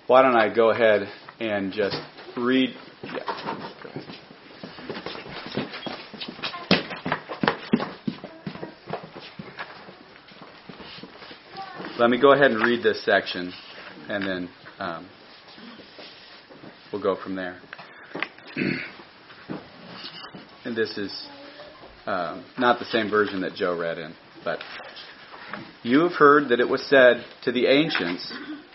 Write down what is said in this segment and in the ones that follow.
Why don't I go ahead and just read... Yeah, go ahead. Let me go ahead and read this section, and then we'll go from there. And this is not the same version that Joe read in, but you have heard that it was said to the ancients,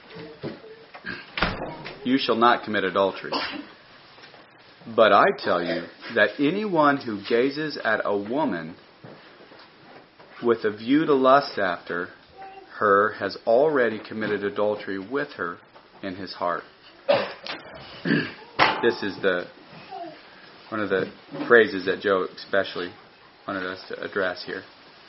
"You shall not commit adultery." But I tell you that anyone who gazes at a woman with a view to lust after her has already committed adultery with her in his heart. This is one of the phrases that Joe especially wanted us to address here.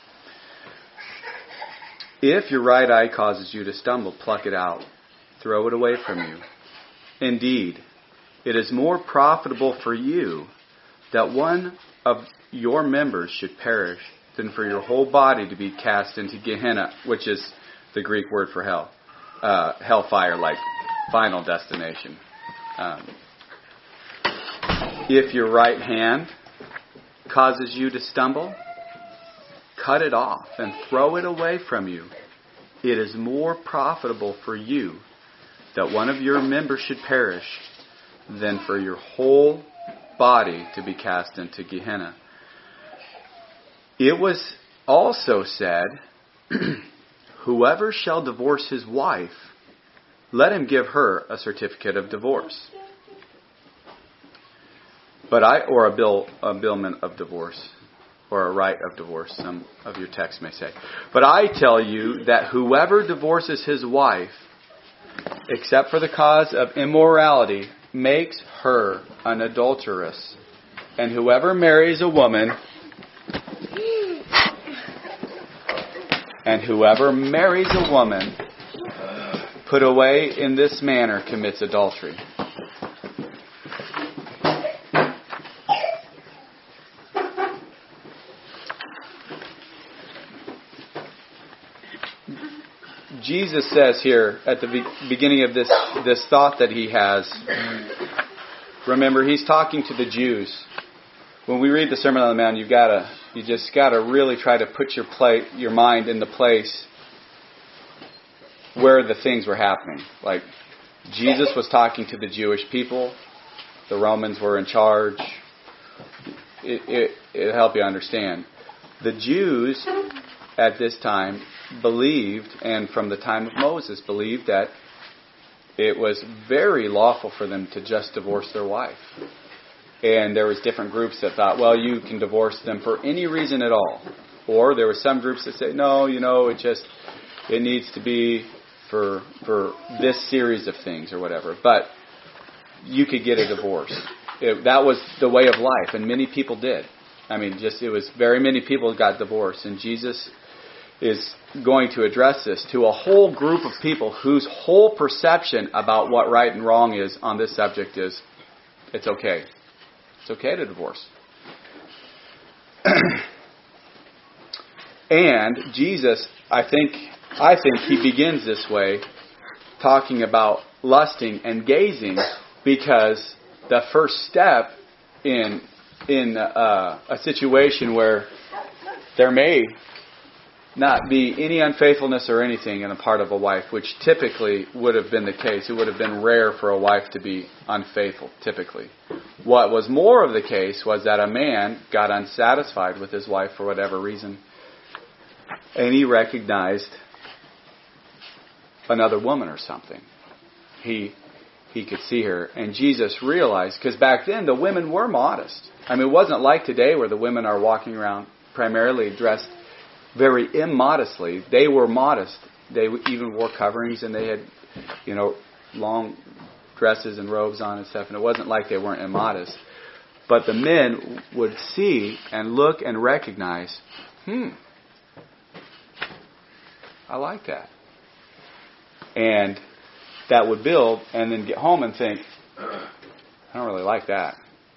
If your right eye causes you to stumble, pluck it out. Throw it away from you. Indeed, it is more profitable for you that one of your members should perish than for your whole body to be cast into Gehenna, which is the Greek word for hell. Hellfire, like final destination. If your right hand causes you to stumble, cut it off and throw it away from you. It is more profitable for you that one of your members should perish than for your whole body to be cast into Gehenna. It was also said, whoever shall divorce his wife, let him give her a certificate of divorce. Or a billment of divorce, or a right of divorce, some of your texts may say. But I tell you that whoever divorces his wife, except for the cause of immorality, makes her an adulteress. And whoever marries a woman, put away in this manner commits adultery. Jesus says here at the beginning of this thought that he has, remember, he's talking to the Jews. When we read the Sermon on the Mount, you just gotta really try to put your mind in the place where the things were happening. Like, Jesus was talking to the Jewish people. The Romans were in charge. It'll help you understand. The Jews at this time believed, and from the time of Moses, believed that it was very lawful for them to just divorce their wife. And there was different groups that thought, well, you can divorce them for any reason at all. Or there were some groups that said, no, it needs to be for this series of things or whatever. But you could get a divorce. That was the way of life, and many people did. Very many people got divorced, and Jesus is going to address this to a whole group of people whose whole perception about what right and wrong is on this subject is, it's okay. It's okay to divorce. And Jesus, I think he begins this way, talking about lusting and gazing, because the first step in a situation where there may not be any unfaithfulness or anything on the part of a wife, which typically would have been the case. It would have been rare for a wife to be unfaithful, typically. What was more of the case was that a man got unsatisfied with his wife for whatever reason, and he recognized another woman or something. He could see her, and Jesus realized, because back then the women were modest. It wasn't like today where the women are walking around primarily dressed very immodestly. They were modest. They even wore coverings, and they had, long dresses and robes on and stuff. And it wasn't like they weren't immodest. But the men would see and look and recognize, I like that. And that would build, and then get home and think, I don't really like that.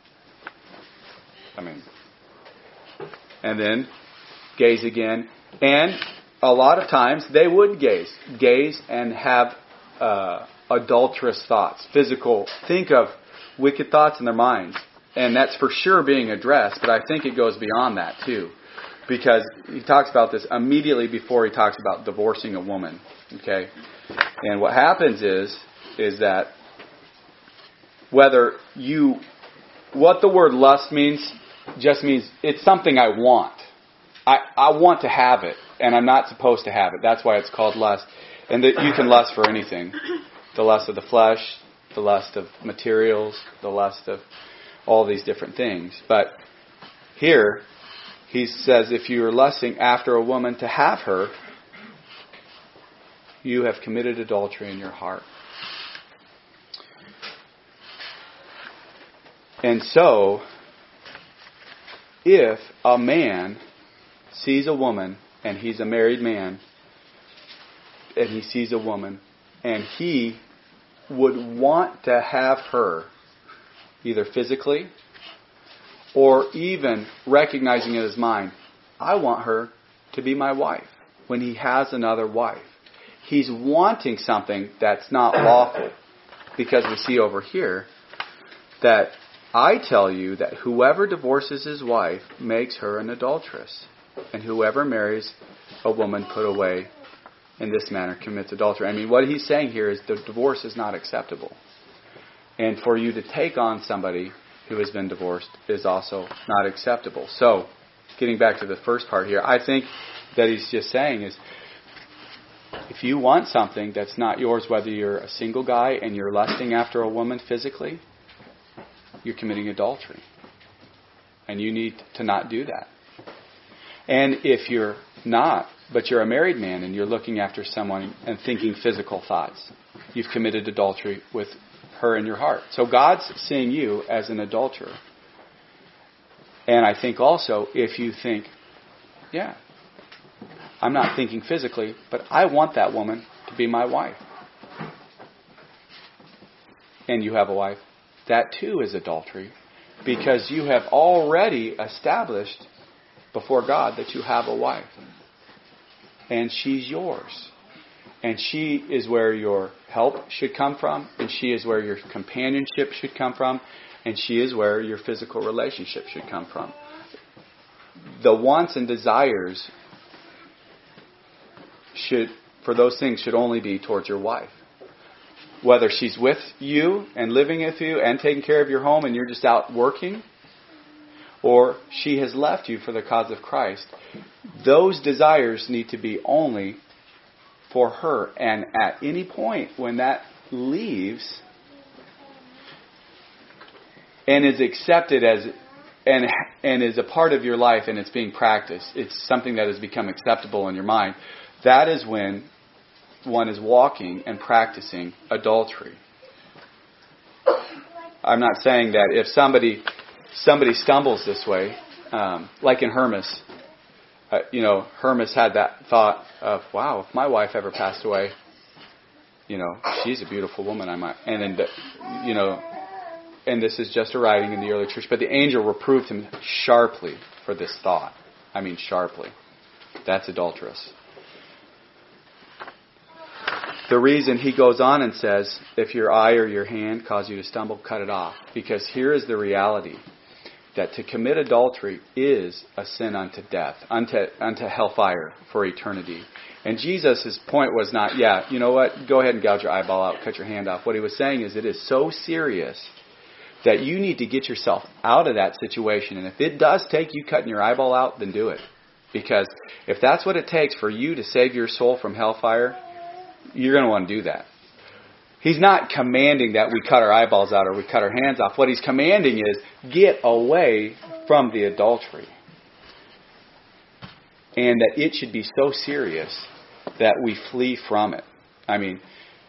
And then gaze again. And a lot of times they would gaze and have adulterous thoughts, physical. Think of wicked thoughts in their minds. And that's for sure being addressed, but I think it goes beyond that too. Because he talks about this immediately before he talks about divorcing a woman. Okay? And what happens is that what the word lust means, just means it's something I want. I want to have it, and I'm not supposed to have it. That's why it's called lust. And that you can lust for anything. The lust of the flesh, the lust of materials, the lust of all these different things. But here, he says, if you are lusting after a woman to have her, you have committed adultery in your heart. And so, if a man sees a woman, and he's a married man, and he sees a woman, and he would want to have her, either physically, or even recognizing in his mind, I want her to be my wife, when he has another wife. He's wanting something that's not lawful. Because we see over here that I tell you that whoever divorces his wife makes her an adulteress. And whoever marries a woman put away in this manner commits adultery. I mean, what he's saying here is the divorce is not acceptable. And for you to take on somebody who has been divorced is also not acceptable. So, getting back to the first part here, I think that he's just saying is, if you want something that's not yours, whether you're a single guy and you're lusting after a woman physically, you're committing adultery. And you need to not do that. And if you're not, but you're a married man and you're looking after someone and thinking physical thoughts, you've committed adultery with her in your heart. So God's seeing you as an adulterer. And I think also, if you think, yeah, I'm not thinking physically, but I want that woman to be my wife. And you have a wife. That too is adultery. Because you have already established before God that you have a wife. And she's yours. And she is where your help should come from. And she is where your companionship should come from. And she is where your physical relationship should come from. The wants and desires for those things should only be towards your wife. Whether she's with you and living with you and taking care of your home and you're just out working, or she has left you for the cause of Christ, those desires need to be only for her. And at any point when that leaves and is accepted as and is a part of your life and it's being practiced, it's something that has become acceptable in your mind, that is when one is walking and practicing adultery. I'm not saying that if somebody stumbles this way, like in Hermas, Hermas had that thought of, wow, if my wife ever passed away, she's a beautiful woman. I might, and this is just a writing in the early church, but the angel reproved him sharply for this thought. I mean, sharply. That's adulterous. The reason he goes on and says, if your eye or your hand cause you to stumble, cut it off. Because here is the reality, that to commit adultery is a sin unto death, unto hellfire for eternity. And Jesus' point was not, you know what, go ahead and gouge your eyeball out, cut your hand off. What he was saying is it is so serious that you need to get yourself out of that situation. And if it does take you cutting your eyeball out, then do it. Because if that's what it takes for you to save your soul from hellfire, you're going to want to do that. He's not commanding that we cut our eyeballs out or we cut our hands off. What he's commanding is get away from the adultery. And that it should be so serious that we flee from it. I mean,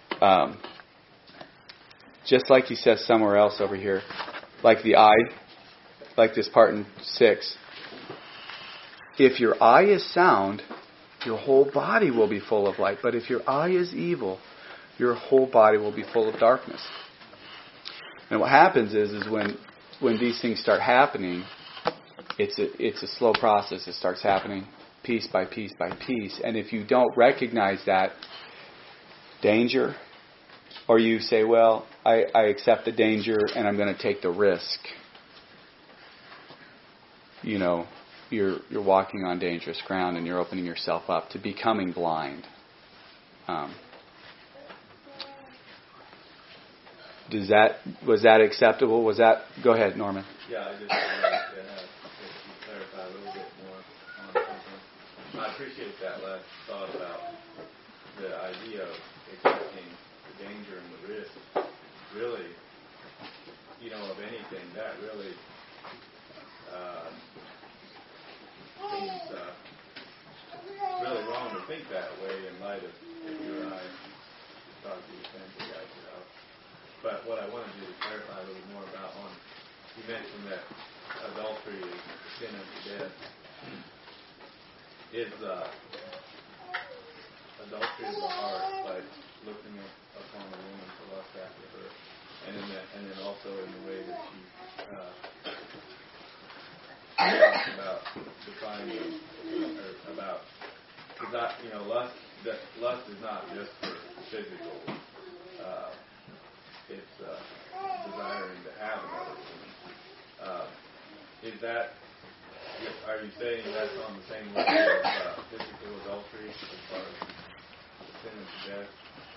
just like he says somewhere else over here, like the eye, like this part in 6. If your eye is sound, your whole body will be full of light. But if your eye is evil, your whole body will be full of darkness. And what happens is when these things start happening, it's a slow process. It starts happening piece by piece by piece. And if you don't recognize that danger, Or you say, well, I accept the danger and I'm going to take the risk. You know, you're walking on dangerous ground and you're opening yourself up to becoming blind. Was that acceptable? Go ahead, Norman. Yeah, I just wanted to clarify a little bit more on something. I appreciate that last thought about the idea of accepting the danger and the risk. Really, of anything, that really seems really wrong to think that way in light of if you and I talk to the family guys about. But what I wanted you to clarify a little more about you mentioned that adultery is sin unto death. Is adultery of the heart, like looking upon a woman to lust after her, and then also in the way that she talks about defining about lust is not just for physical. It's desiring to have another woman. Are you saying that's on the same level as physical adultery as far as sin and death?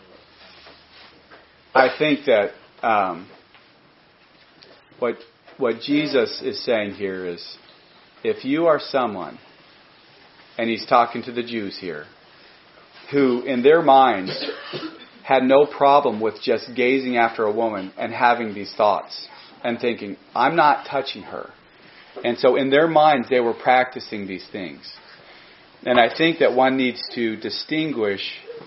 I think that what Jesus is saying here is, if you are someone, and he's talking to the Jews here, who in their minds had no problem with just gazing after a woman and having these thoughts and thinking, I'm not touching her. And so in their minds, they were practicing these things. And I think that one needs to distinguish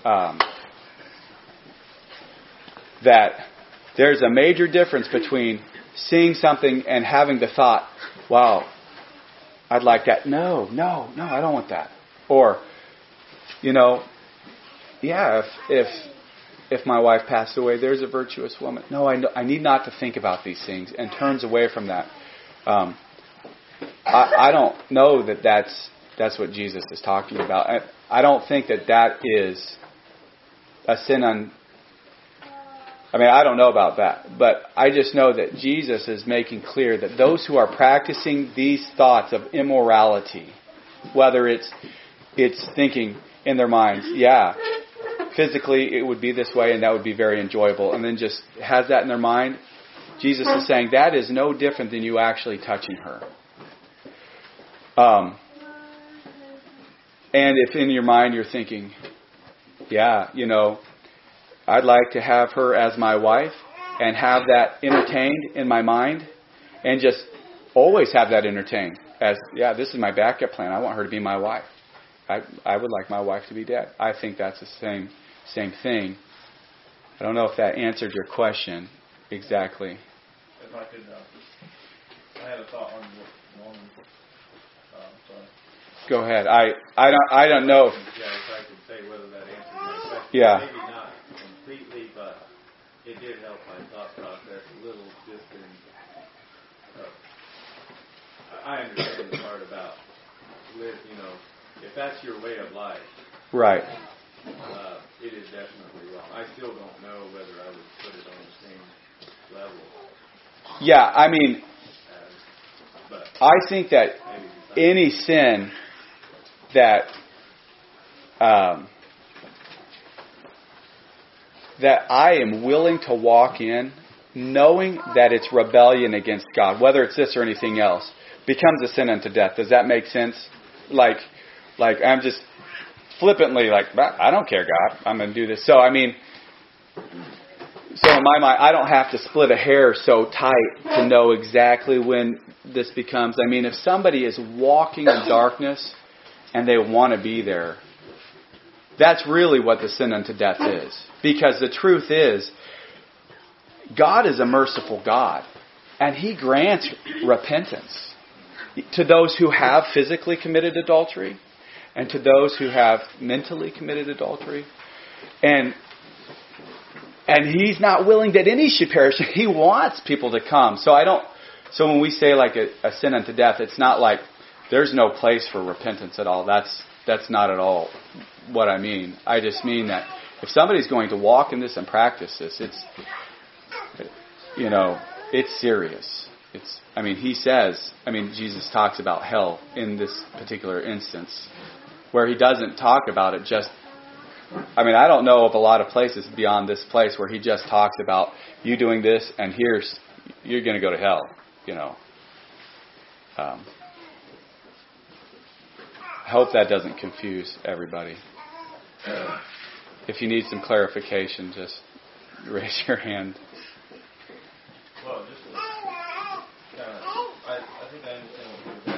that there's a major difference between seeing something and having the thought, wow, I'd like that. No, I don't want that. Or, yeah, if my wife passed away, there's a virtuous woman. No, I need not to think about these things, and turns away from that. I don't know that that's what Jesus is talking about. I don't think that is a sin on... I don't know about that, but I just know that Jesus is making clear that those who are practicing these thoughts of immorality, whether it's thinking in their minds, yeah, physically it would be this way and that would be very enjoyable, and then just has that in their mind, Jesus is saying that is no different than you actually touching her. And if in your mind you're thinking, yeah, I'd like to have her as my wife and have that entertained in my mind and just always have that entertained as, yeah, this is my backup plan. I want her to be my wife. I would like my wife to be dead. I think that's the same thing. I don't know if that answered your question exactly. If I could, I had a thought on Norman. Go ahead. I don't know. Yeah, if I could say whether that answered my question. Yeah. Maybe not completely, but it did help my thought process a little. Just in, I understand the part about if that's your way of life, right? It is definitely wrong. I still don't know whether I would put it on the same level. Yeah, I think that any sin that I am willing to walk in, knowing that it's rebellion against God, whether it's this or anything else, becomes a sin unto death. Does that make sense? Like I'm just flippantly I don't care, God, I'm going to do this. So in my mind, I don't have to split a hair so tight to know exactly when this becomes. If somebody is walking in darkness and they want to be there, that's really what the sin unto death is. Because the truth is, God is a merciful God, and He grants repentance to those who have physically committed adultery and to those who have mentally committed adultery. And He's not willing that any should perish. He wants people to come. So when we say a sin unto death, it's not like there's no place for repentance at all. That's not at all what I mean. I just mean that if somebody's going to walk in this and practice this, it's serious. Jesus talks about hell in this particular instance, where he doesn't talk about it just. I don't know of a lot of places beyond this place where he just talks about you doing this and you're going to go to hell. I hope that doesn't confuse everybody. If you need some clarification, just raise your hand. Well, just I think I understand what you're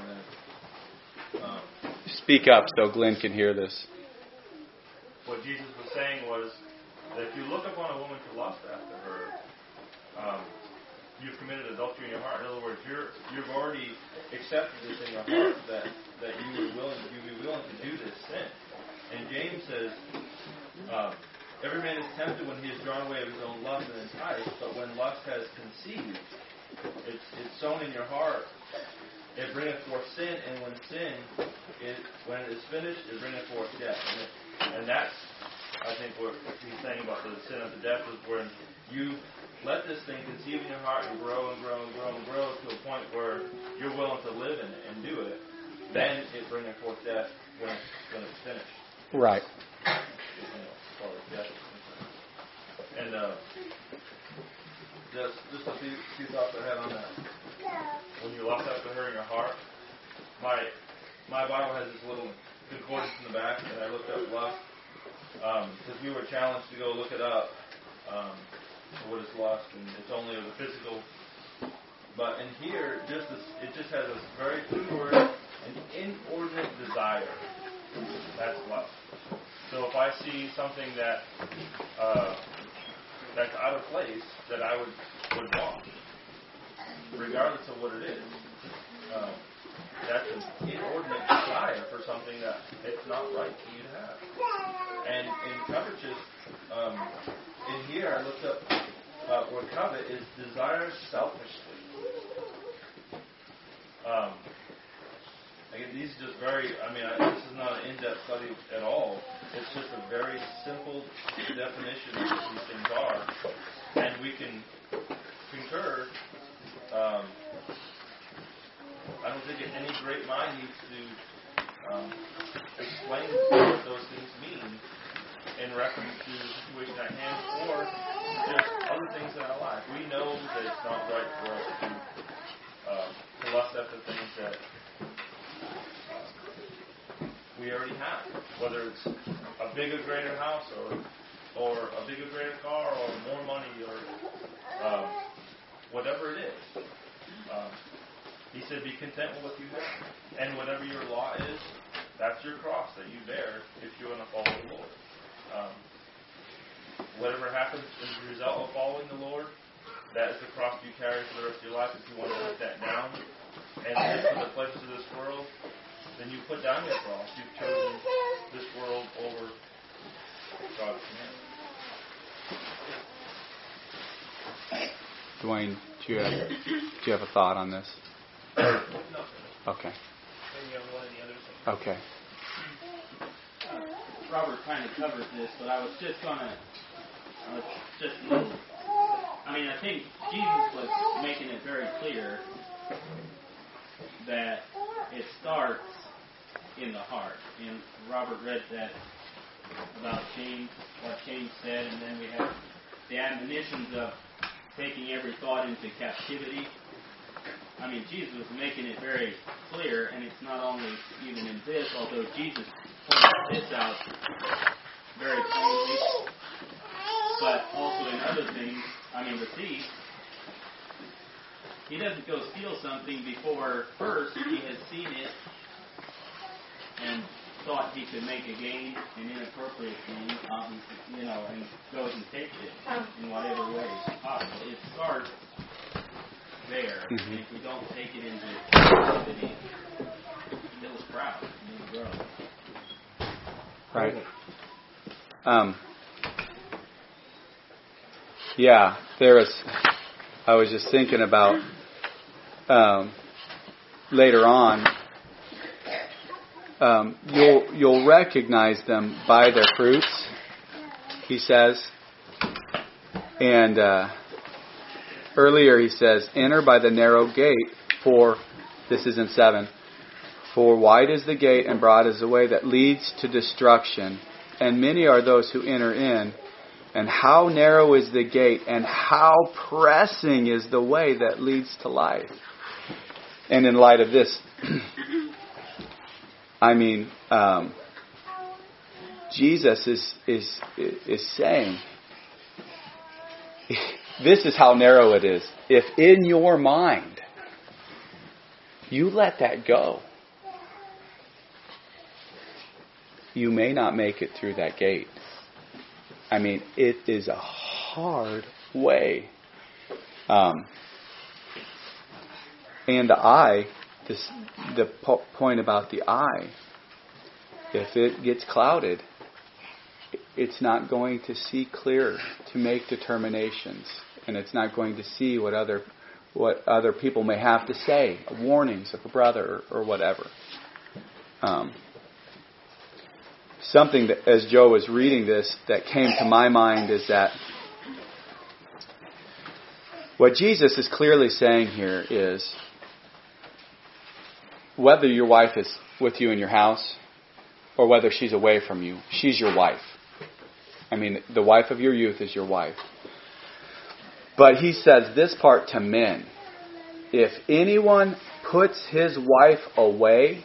asking. Speak up so Glenn can hear this. What Jesus was saying was that if you look upon a woman to lust after her, you've committed adultery in your heart. In other words, you've already accepted this in your heart that you'd be willing to do this sin. And James says, every man is tempted when he is drawn away of his own lust and enticed, but when lust has conceived, it's sown in your heart. It bringeth forth sin, and when when it is finished, it bringeth forth death. And that's, I think, what he's saying about the sin of the death is when you let this thing conceive in your heart and grow and grow and grow and grow to a point where you're willing to live in it and do it. Then it bringeth forth death when it's finished. Right. And just a few thoughts I had on that. When you lust after her in your heart, my Bible has this little concordance in the back, and I looked up lust because we were challenged to go look it up. What is lust? And it's only of the physical. But in here, it just has a very clear word: an inordinate desire. That's lust. So if I see something that's out of place, that I would want, regardless of what it is. That's an inordinate desire for something that it's not right for you to have. And in covetousness, in here I looked up what covet is: desire selfishly. Again, these are just very, this is not an in-depth study at all. It's just a very simple definition of what these things are. And we can concur. I don't think any great mind needs to explain what those things mean in reference to the situation at hand or just other things in our life. We know that it's not right for us to lust after things that we already have, whether it's a bigger, greater house or a bigger, greater car or more money or whatever it is. He said, be content with what you have. And whatever your law is, that's your cross that you bear if you want to follow the Lord. Whatever happens as a result of following the Lord, that is the cross you carry for the rest of your life. If you want to put that down and live for the pleasures of this world, then you put down your cross. You've chosen this world over God's command. Dwayne, do you have a thought on this? No. Okay. Maybe on one of the other things. Okay. Robert kind of covered this, but I was just going to, I think Jesus was making it very clear that it starts in the heart. And Robert read that about James, what James said, and then we have the admonitions of taking every thought into captivity. Jesus was making it very clear, and it's not only even in this, although Jesus pointed this out very plainly, but also in other things. The thief, he doesn't go steal something before first he has seen it and thought he could make a gain, an inappropriate gain, and goes and takes it in whatever way possible. It starts there, and if we don't take it into captivity, it'll sprout and it'll grow. Right. I was just thinking about later on. You'll recognize them by their fruits. he says. And earlier he says, enter by the narrow gate, for, this is in 7, for wide is the gate and broad is the way that leads to destruction, and many are those who enter in. And how narrow is the gate, and how pressing is the way that leads to life. And in light of this, Jesus is saying, this is how narrow it is. If in your mind you let that go, you may not make it through that gate. It is a hard way. And the eye, the point about the eye, if it gets clouded, it's not going to see clear to make determinations, and it's not going to see what other people may have to say, warnings of a brother or whatever. Something that, as Joe was reading this, that came to my mind is that what Jesus is clearly saying here is, whether your wife is with you in your house or whether she's away from you, she's your wife. The wife of your youth is your wife. But he says this part to men. If anyone puts his wife away,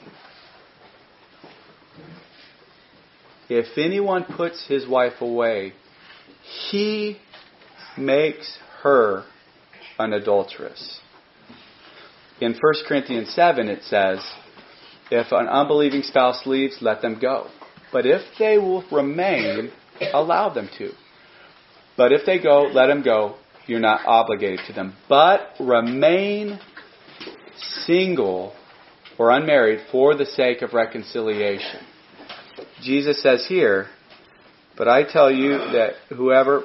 he makes her an adulteress. In 1 Corinthians 7 it says, if an unbelieving spouse leaves, let them go. But if they will remain, allow them to. But if they go, let them go. You're not obligated to them. But remain single or unmarried for the sake of reconciliation. Jesus says here, but I tell you that whoever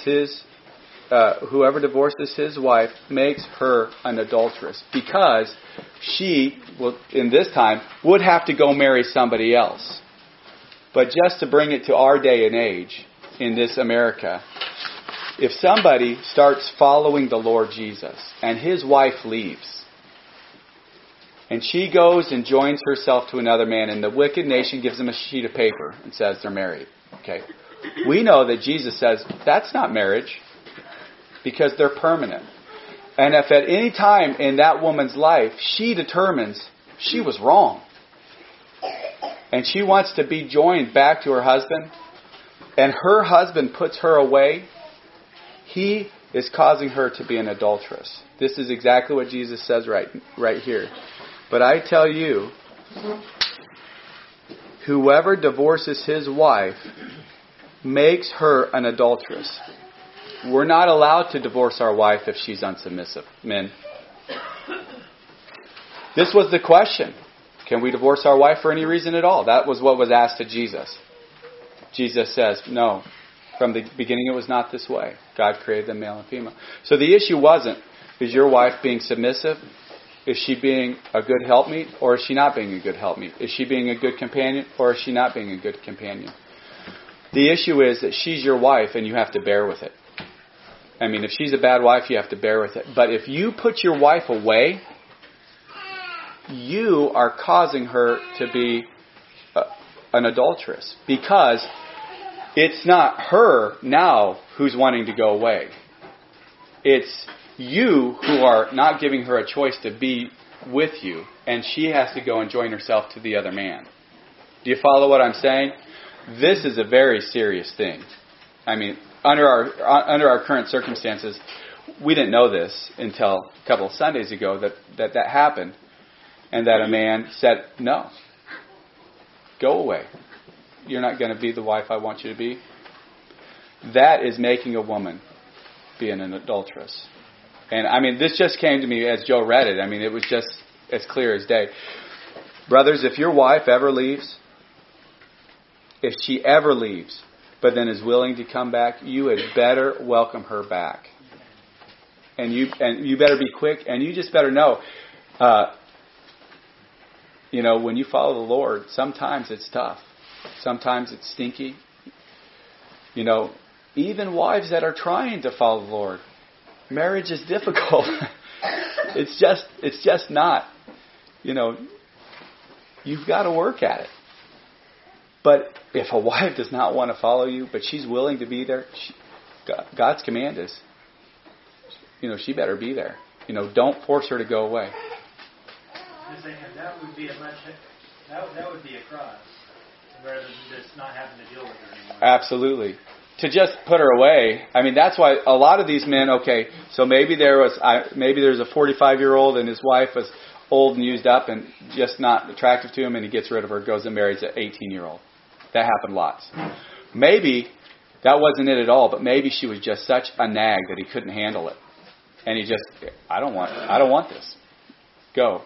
divorces his wife makes her an adulteress, because she, in this time, would have to go marry somebody else. But just to bring it to our day and age, in this America, if somebody starts following the Lord Jesus and his wife leaves, and she goes and joins herself to another man, and the wicked nation gives them a sheet of paper and says they're married. Okay, we know that Jesus says that's not marriage, because they're permanent. And if at any time in that woman's life she determines she was wrong, and she wants to be joined back to her husband, and her husband puts her away, he is causing her to be an adulteress. This is exactly what Jesus says right here. But I tell you, whoever divorces his wife makes her an adulteress. We're not allowed to divorce our wife if she's unsubmissive. Men. This was the question. Can we divorce our wife for any reason at all? That was what was asked to Jesus. Jesus says, no. From the beginning it was not this way. God created them male and female. So the issue wasn't, is your wife being submissive? Is she being a good helpmeet, or is she not being a good helpmeet? Is she being a good companion, or is she not being a good companion? The issue is that she's your wife and you have to bear with it. If she's a bad wife, you have to bear with it. But if you put your wife away, you are causing her to be an adulteress. Because it's not her now who's wanting to go away. It's you who are not giving her a choice to be with you, and she has to go and join herself to the other man. Do you follow what I'm saying? This is a very serious thing. Under our current circumstances, we didn't know this until a couple of Sundays ago that happened, and that a man said, no, go away. You're not going to be the wife I want you to be. That is making a woman being an adulteress. And this just came to me as Joe read it. It was just as clear as day. Brothers, if your wife ever leaves, if she ever leaves, but then is willing to come back, you had better welcome her back. And you better be quick, and you just better know, when you follow the Lord, sometimes it's tough. Sometimes it's stinky. even wives that are trying to follow the Lord, marriage is difficult. It's just not. You've got to work at it. But if a wife does not want to follow you, but she's willing to be there, God's command is, she better be there. Don't force her to go away. That would be that would be a cross, rather than just not having to deal with her anymore. Absolutely. To just put her away. I mean, that's why a lot of these men. Okay, so maybe there's a 45-year-old and his wife was old and used up and just not attractive to him, and he gets rid of her, goes and marries an 18-year-old. That happened lots. Maybe that wasn't it at all, but maybe she was just such a nag that he couldn't handle it, and he just, I don't want this. Go.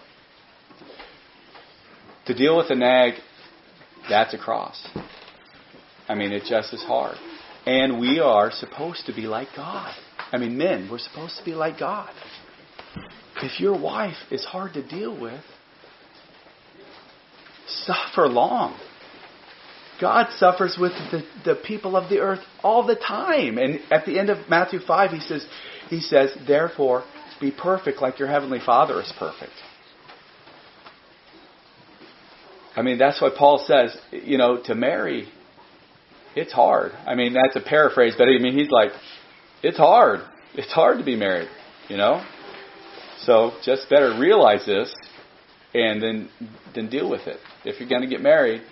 To deal with a nag, that's a cross. I mean, it just is hard. And we are supposed to be like God. I mean, men, we're supposed to be like God. If your wife is hard to deal with, suffer long. God suffers with the people of the earth all the time. And at the end of Matthew 5, he says, therefore, be perfect like your heavenly Father is perfect. I mean, that's what Paul says, to marry, it's hard. I mean, that's a paraphrase, but I mean, he's like, it's hard. It's hard to be married, So just better realize this and then deal with it. If you're going to get married,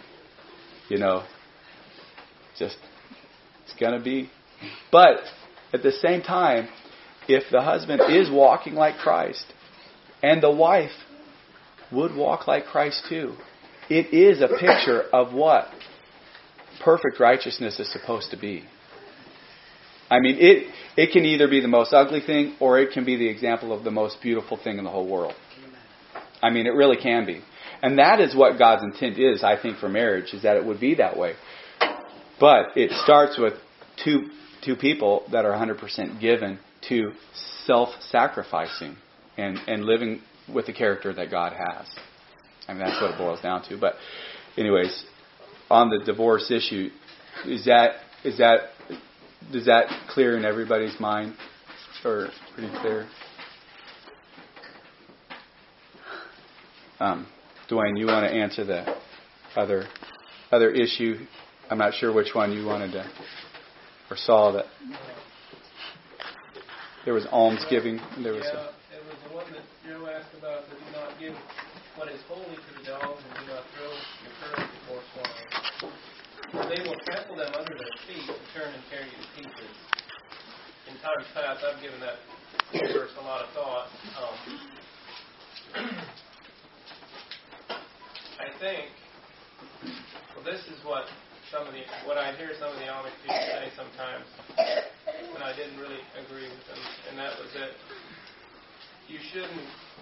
it's going to be. But at the same time, if the husband is walking like Christ and the wife would walk like Christ too, it is a picture of what perfect righteousness is supposed to be. I mean, it can either be the most ugly thing or it can be the example of the most beautiful thing in the whole world. I mean, it really can be. And that is what God's intent is, I think, for marriage, is that it would be that way. But it starts with two people that are 100% given to self-sacrificing and living with the character that God has. I mean, that's what it boils down to. But anyways, on the divorce issue, does that clear in everybody's mind? Or pretty clear? Dwayne, you want to answer the other issue? I'm not sure which one you wanted to, or saw that. There was almsgiving. There was. It was the one that Joe asked about. Do not give what is holy to the dogs, and do not throw your pearls before swine. For they will trample them under their feet and turn and tear you to pieces. In times past, I've given that verse a lot of thought. I think, this is what I hear some of the Amish people say sometimes, and I didn't really agree with them, and that was that you shouldn't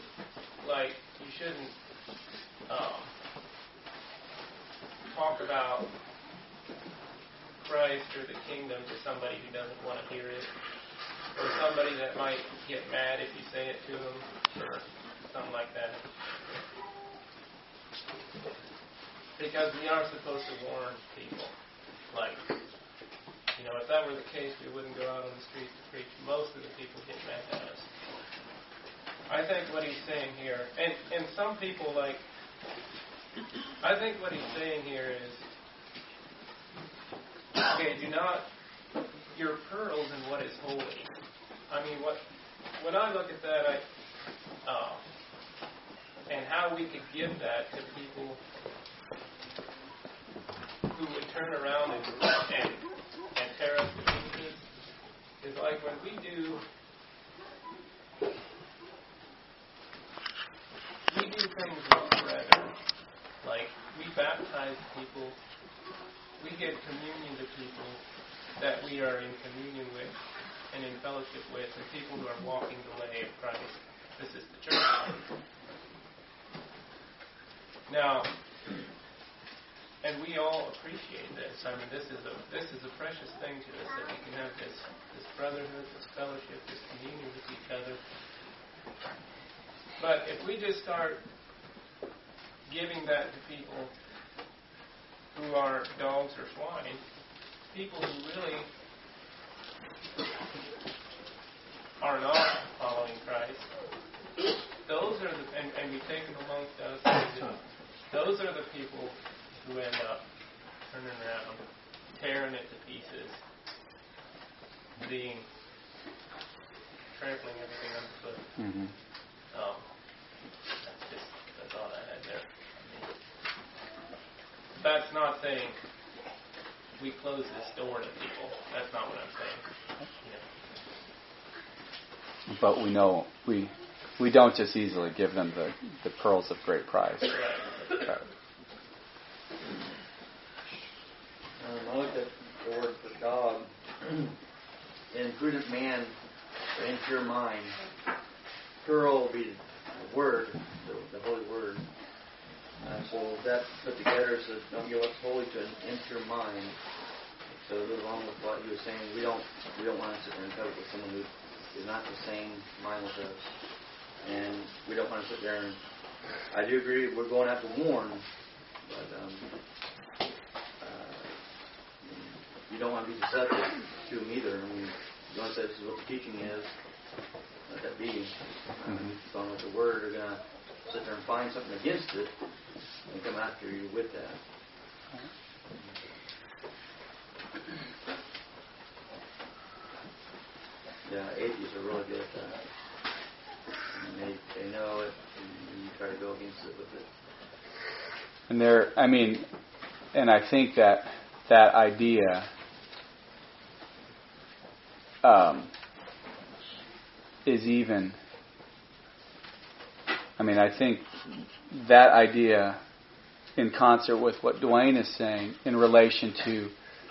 talk about Christ or the kingdom to somebody who doesn't want to hear it, or somebody that might get mad if you say it to them, or something like that. Because we are supposed to warn people. If that were the case, we wouldn't go out on the street to preach. Most of the people get mad at us. I think what he's saying here, and some people I think what he's saying here is, okay, do not, your pearls in what is holy. I mean, when I look at that, and how we could give that to people who would turn around and tear us to pieces, is like when we do things with bread, like we baptize people, we give communion to people that we are in communion with and in fellowship with, and people who are walking the way of Christ. This is the church. Now, and we all appreciate this. I mean, this is a precious thing to us, that we can have this brotherhood, this fellowship, this communion with each other. But if we just start giving that to people who are dogs or swine, people who really taken amongst us. Those are the people who end up turning around, tearing it to pieces, trampling everything underfoot. Mm-hmm. That's all I had there. That's not saying we close this door to people. That's not what I'm saying. But we know we don't just easily give them the pearls of great price. Right. I looked at the word for God. In prudent man, or impure mind, pearl will be the word, the holy word. So that put together says, don't give what's holy to an impure mind. So along with what he was saying, we don't want to sit there and covet with someone who is not the same mind with us, and we don't want to sit there and. I do agree we're going to have to warn, but you don't want to be deceptive to them either. I mean, you want to say this is what the teaching is. Let that be. Going with the word, are going to sit there and find something against it and come after you with that. Yeah, atheists are really good at that. And they know it, and you try to go against it with it. And I think that idea is even. I think that idea, in concert with what Dwayne is saying in relation to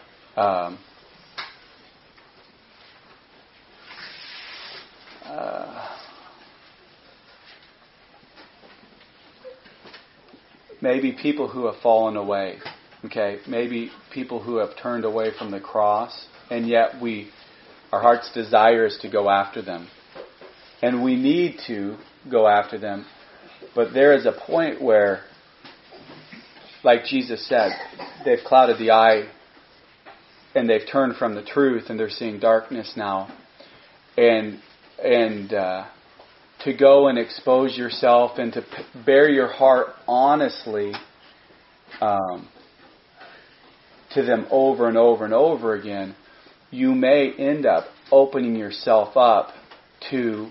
maybe people who have fallen away, okay? Maybe people who have turned away from the cross, and yet our heart's desire is to go after them. And we need to go after them. But there is a point where, like Jesus said, they've clouded the eye and they've turned from the truth and they're seeing darkness now. And to go and expose yourself and to bare your heart honestly to them over and over and over again, you may end up opening yourself up to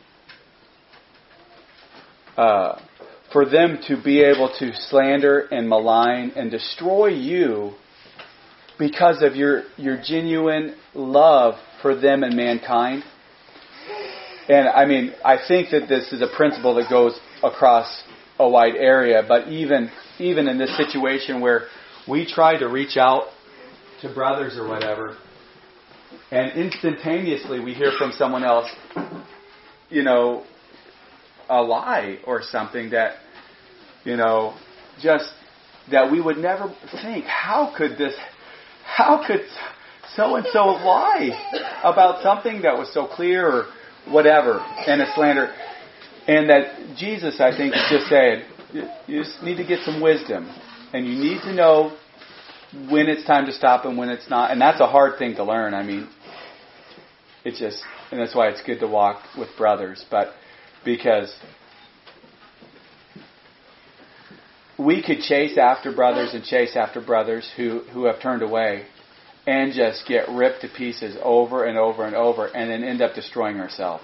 for them to be able to slander and malign and destroy you because of your genuine love for them and mankind. And I think that this is a principle that goes across a wide area, but even in this situation where we try to reach out to brothers or whatever, and instantaneously we hear from someone else, a lie or something that, just that we would never think, how could so-and-so lie about something that was so clear or whatever, and a slander. And that Jesus, I think, is just saying, you just need to get some wisdom. And you need to know when it's time to stop and when it's not. And that's a hard thing to learn. It's just, and that's why it's good to walk with brothers. But because we could chase after brothers and chase after brothers who have turned away and just get ripped to pieces over and over and over and then end up destroying ourselves.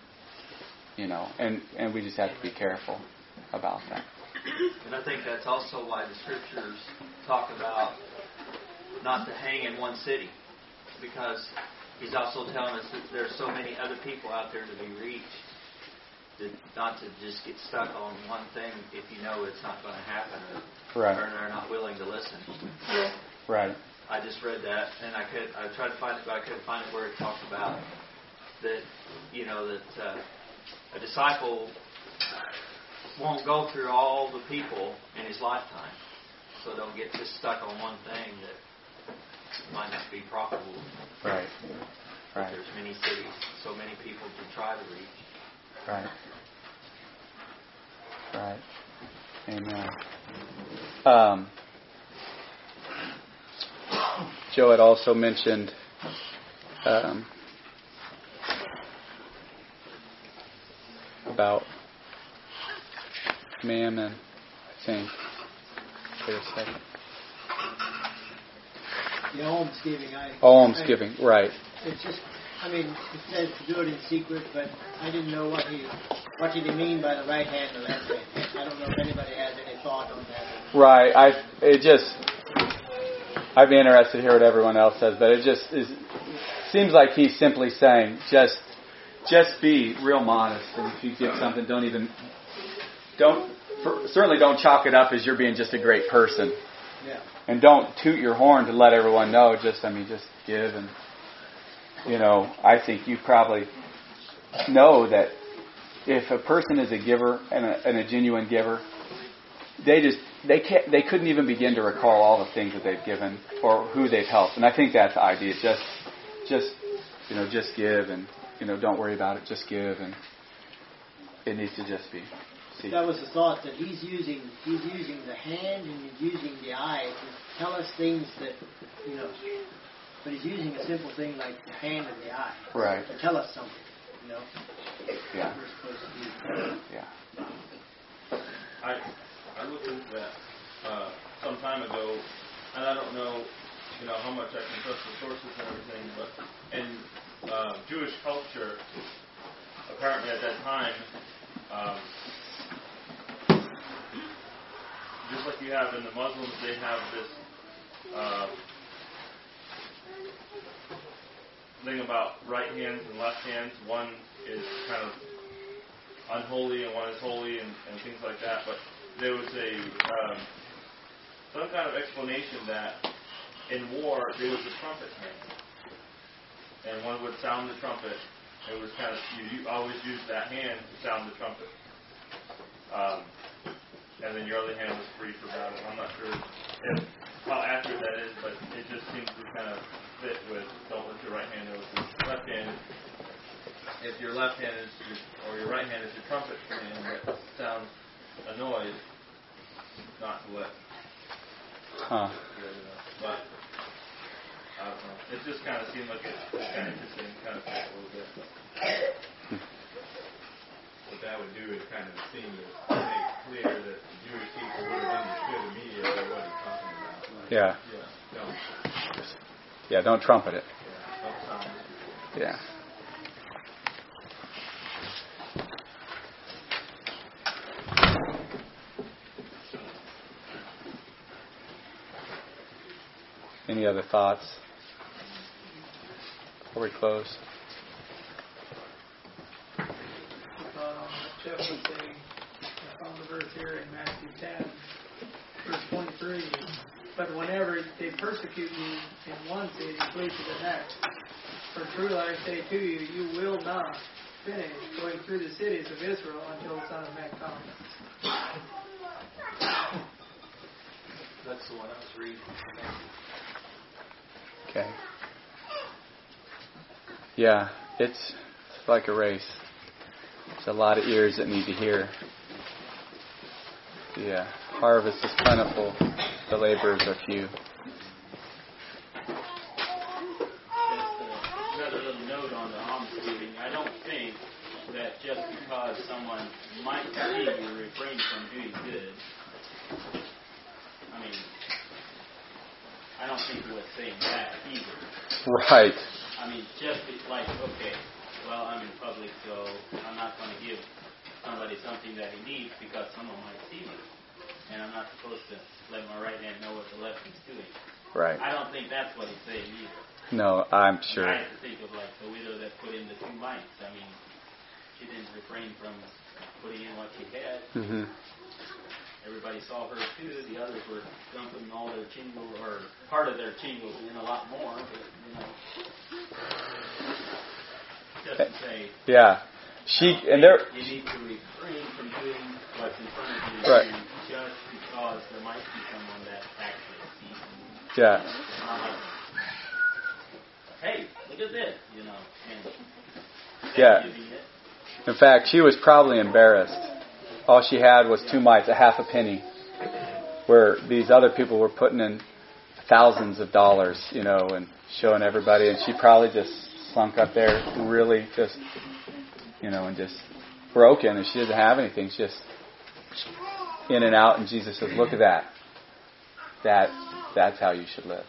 And we just have to be careful about that. And I think that's also why the scriptures talk about not to hang in one city, because he's also telling us that there's so many other people out there to be reached, not to just get stuck on one thing if you know it's not going to happen, or they're not willing to listen. Right. I just read that, and I tried to find it, but I couldn't find it where it talked about that. That a disciple won't go through all the people in his lifetime, so don't get just stuck on one thing that might not be profitable. Right. There's many cities, so many people to try to reach. Right. Amen. Joe had also mentioned about Mammon, I think. Wait a second. The almsgiving. Almsgiving, right. It's just, it says to do it in secret, but I didn't know what did he mean by the right hand or left hand. I don't know if anybody has any thought on that. Right. I'd be interested to hear what everyone else says, but it just seems like he's simply saying, just be real modest, and if you give something, certainly don't chalk it up as you're being just a great person. Yeah. And don't toot your horn to let everyone know. Just give. And, I think you probably know that if a person is a giver and a genuine giver, they couldn't even begin to recall all the things that they've given or who they've helped. And I think that's the idea. Just give, and, don't worry about it. Just give, and it needs to just be. That was the thought, that he's using the hand and he's using the eye to tell us things that, but he's using a simple thing like the hand and the eye, right, to tell us something, Yeah. We're supposed to do. Yeah. I looked into that some time ago, and I don't know, how much I can trust the sources and everything, but in Jewish culture, apparently at that time, just like you have in the Muslims, they have this thing about right hands and left hands. One is kind of unholy and one is holy and things like that. But there was some kind of explanation that in war there was a trumpet hand, and one would sound the trumpet. It was kind of you always use that hand to sound the trumpet. And then your other hand was free for battle. I'm not sure how accurate that is, but it just seems to kind of fit with your right hand is your left hand. If your left hand or your right hand is your trumpet hand that sounds a noise, not to let. Huh. But I don't know. It just kind of seemed like it's kind of interesting, kind of fit a little bit. What that would do is kind of seem to make clear that the Jewish people would have understood immediately what he's talking about. Yeah. Don't trumpet it. Yeah. Any other thoughts before we close? Jeff was saying, I found the verse here in Matthew 10, verse 23. But whenever they persecute you in one city, flee to the next. For truly I say to you, you will not finish going through the cities of Israel until the Son of Man comes. That's the one I was reading. Okay. Yeah, it's like a race. There's a lot of ears that need to hear. The harvest is plentiful, the laborers are few. Another little note on the almsgiving. I don't think that just because someone might see you refrain from doing good, I don't think he was saying that either. Right. Just like, okay, well, I'm in public, so I'm not going to give somebody something that he needs because someone might see me. And I'm not supposed to let my right hand know what the left is doing. Right. I don't think that's what he's saying either. No, I'm sure. I have to think of like the widow that put in the 2 mites. She didn't refrain from putting in what she had. Mm-hmm. Everybody saw her too. The others were dumping all their chingle, or part of their chingles in a lot more. But, just to say. Yeah. You need to refrain from doing what's in front of you, right, just because there might be someone that actually sees you. Yeah. It's not like, hey, look at this, and yeah. In fact, she was probably embarrassed. All she had was 2 mites, a half a penny, where these other people were putting in thousands of dollars, and showing everybody, and she probably just slunk up there, really just, and just broken, and she didn't have anything. She just in and out, and Jesus says, look at that. That's how you should live.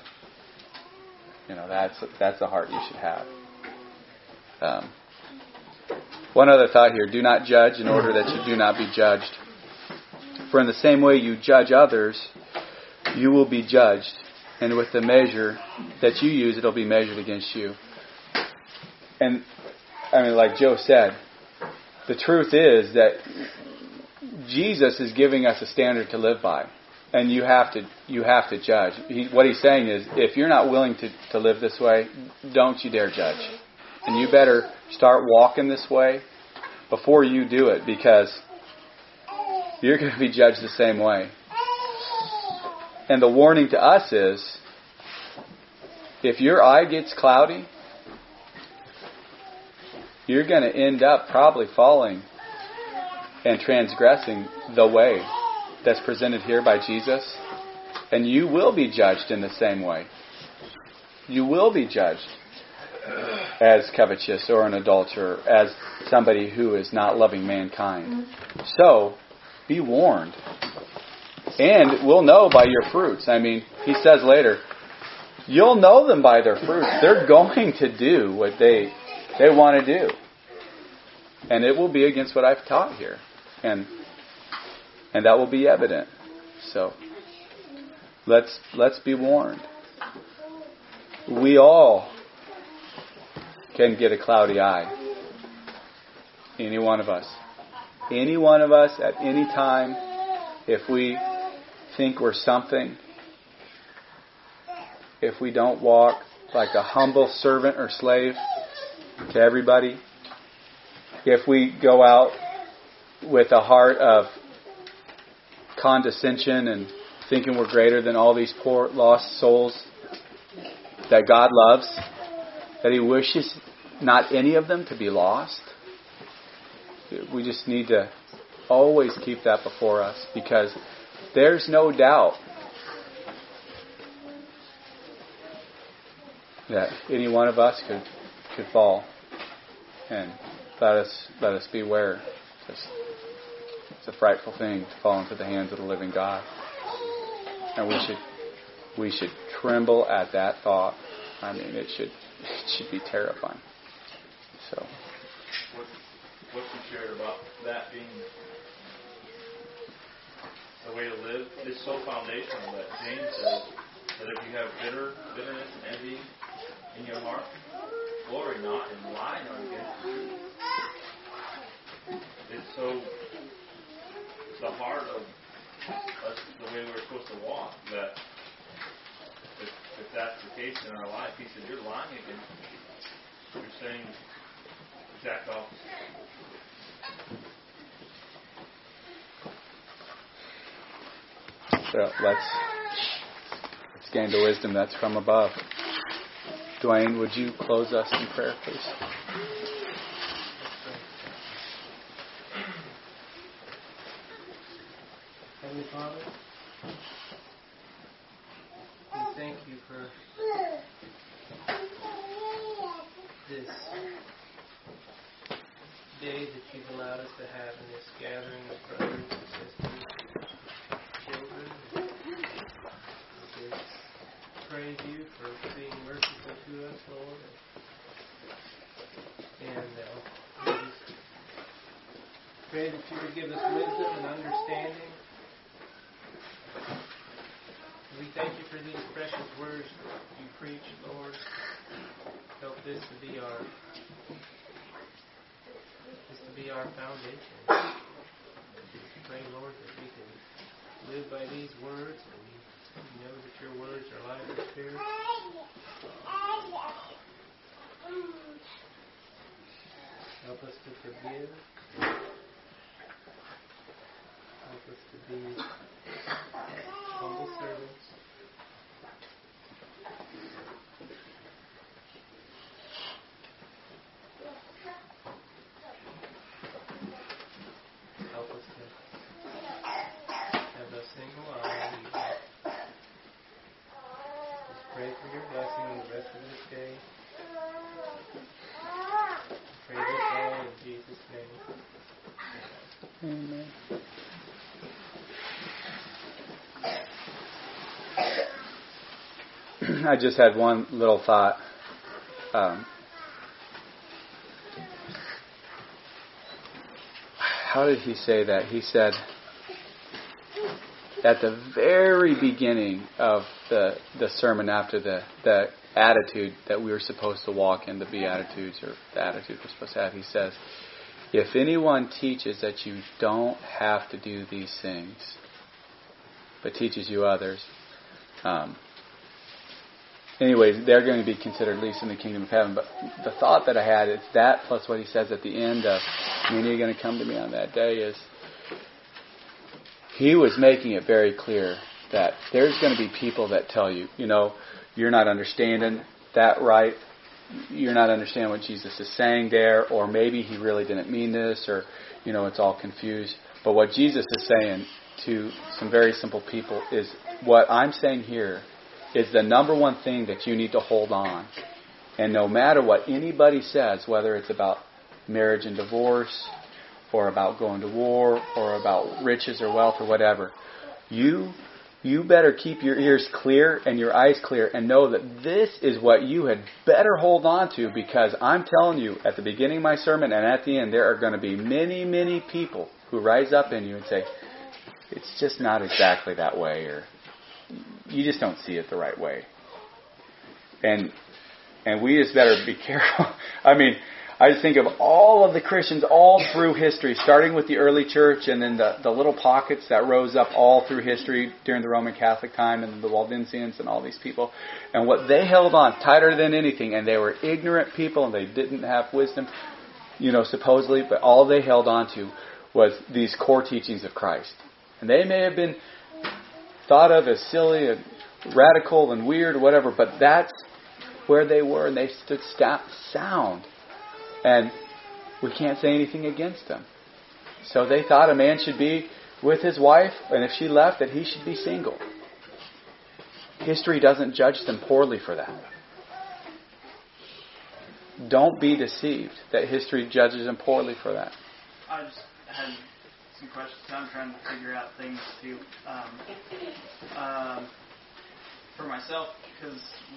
That's the heart you should have. One other thought here. Do not judge in order that you do not be judged. For in the same way you judge others, you will be judged. And with the measure that you use, it'll be measured against you. And, like Joe said, the truth is that Jesus is giving us a standard to live by. And you have to judge. What he's saying is, if you're not willing to live this way, don't you dare judge. And you better start walking this way before you do it, because you're going to be judged the same way. And the warning to us is, if your eye gets cloudy, you're going to end up probably falling and transgressing the way that's presented here by Jesus. And you will be judged in the same way. You will be judged as covetous or an adulterer, as somebody who is not loving mankind. So, be warned. And we'll know by your fruits. He says later, you'll know them by their fruits. They're going to do what they want to do. And it will be against what I've taught here. And that will be evident. So, let's be warned. We all can get a cloudy eye. Any one of us. Any one of us at any time, if we think we're something, if we don't walk like a humble servant or slave to everybody, if we go out with a heart of condescension and thinking we're greater than all these poor lost souls that God loves, that He wishes not any of them to be lost, we just need to always keep that before us, because there's no doubt that any one of us could fall. And let us beware. It's a frightful thing to fall into the hands of the living God. And we should tremble at that thought. It should be terrifying. So, what you shared about that being the way to live is so foundational that James says that if you have bitterness and envy in your heart, glory not and lie not against the truth. It's so the heart of us, the way we're supposed to walk, that if that's the case in our life, he said, you're lying against me. You're saying exact opposite. So let's gain the wisdom that's from above. Dwayne, would you close us in prayer, please? Heavenly Father, we thank you for this day that you've allowed us to have in this gathering of brothers and sisters, children. We just praise you for being merciful to us, Lord. And we just pray that you would give us wisdom and understanding. We thank you for these precious words that you preach, Lord. Help this to be our foundation. Pray, Lord, that we can live by these words, and we know that your words are life and spirit. Help us to forgive. Help us to be humble servants. Help us to have a single eye. Just pray for your blessing on the rest of this day. Pray this all in Jesus' name. Amen. I just had one little thought. How did he say that? He said, at the very beginning of the sermon, after the attitude that we were supposed to walk in, the Beatitudes, or the attitude we're supposed to have, he says, if anyone teaches that you don't have to do these things, but teaches you others, anyways, they're going to be considered least in the kingdom of heaven. But the thought that I had is that plus what he says at the end of, many are going to come to me on that day, is he was making it very clear that there's going to be people that tell you, you're not understanding that right. You're not understanding what Jesus is saying there, or maybe he really didn't mean this, or, it's all confused. But what Jesus is saying to some very simple people is, what I'm saying here is the number one thing that you need to hold on. And no matter what anybody says, whether it's about marriage and divorce, or about going to war, or about riches or wealth or whatever, you better keep your ears clear and your eyes clear and know that this is what you had better hold on to, because I'm telling you, at the beginning of my sermon and at the end, there are going to be many, many people who rise up in you and say, it's just not exactly that way, or you just don't see it the right way. And we just better be careful. I just think of all of the Christians all through history, starting with the early church, and then the little pockets that rose up all through history during the Roman Catholic time, and the Waldensians and all these people. And what they held on tighter than anything, and they were ignorant people, and they didn't have wisdom, supposedly, but all they held on to was these core teachings of Christ. And they may have been thought of as silly and radical and weird or whatever, but that's where they were, and they stood sound. And we can't say anything against them. So they thought a man should be with his wife, and if she left, that he should be single. History doesn't judge them poorly for that. Don't be deceived that history judges them poorly for that. I just had some questions. I'm trying to figure out things too. For myself, because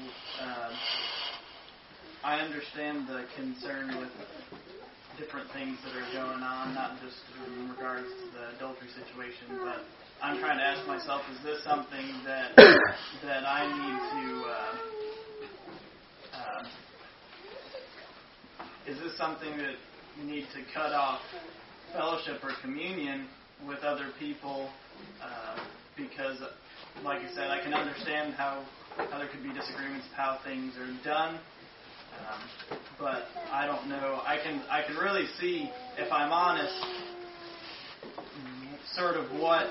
I understand the concern with different things that are going on, not just in regards to the adultery situation, but I'm trying to ask myself, is this something that I need to, is this something that you need to cut off fellowship or communion with other people? Because, like I said, I can understand how there could be disagreements of how things are done. But I don't know. I can really see, if I'm honest, sort of what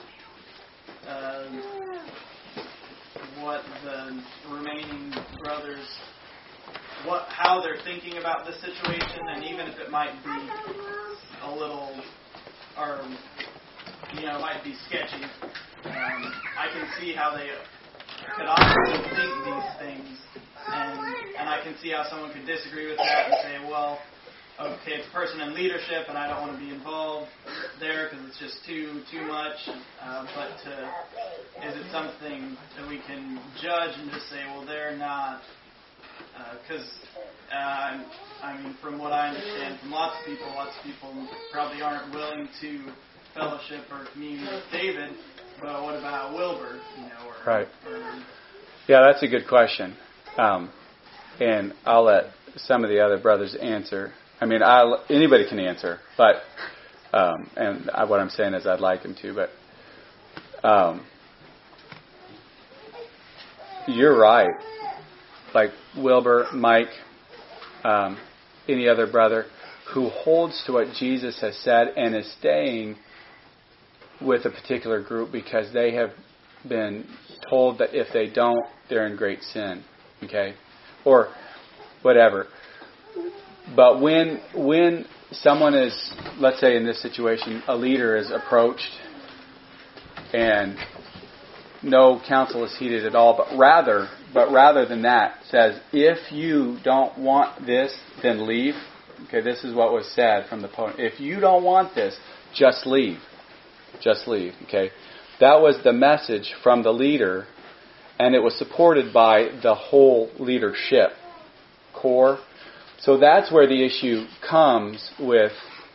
the remaining brothers, how they're thinking about this situation, and even if it might be a little, or might be sketchy, I can see how they could honestly think these things. And I can see how someone could disagree with that and say, well, okay, it's a person in leadership and I don't want to be involved there because it's just too much. But is it something that we can judge and just say, well, they're not? Because, from what I understand from lots of people probably aren't willing to fellowship or commune with David. But what about Wilbur? Right. Yeah, that's a good question. And I'll let some of the other brothers answer. Anybody can answer, but what I'm saying is I'd like them to. But you're right. Like Wilbur, Mike, any other brother who holds to what Jesus has said and is staying with a particular group because they have been told that if they don't, they're in great sin. Okay? Or whatever. But when someone is, let's say in this situation, a leader is approached and no counsel is heeded at all, but rather than that says, if you don't want this, then leave. Okay, this is what was said from the podium. If you don't want this, just leave. Just leave. Okay? That was the message from the leader and it was supported by the whole leadership core. So that's where the issue comes with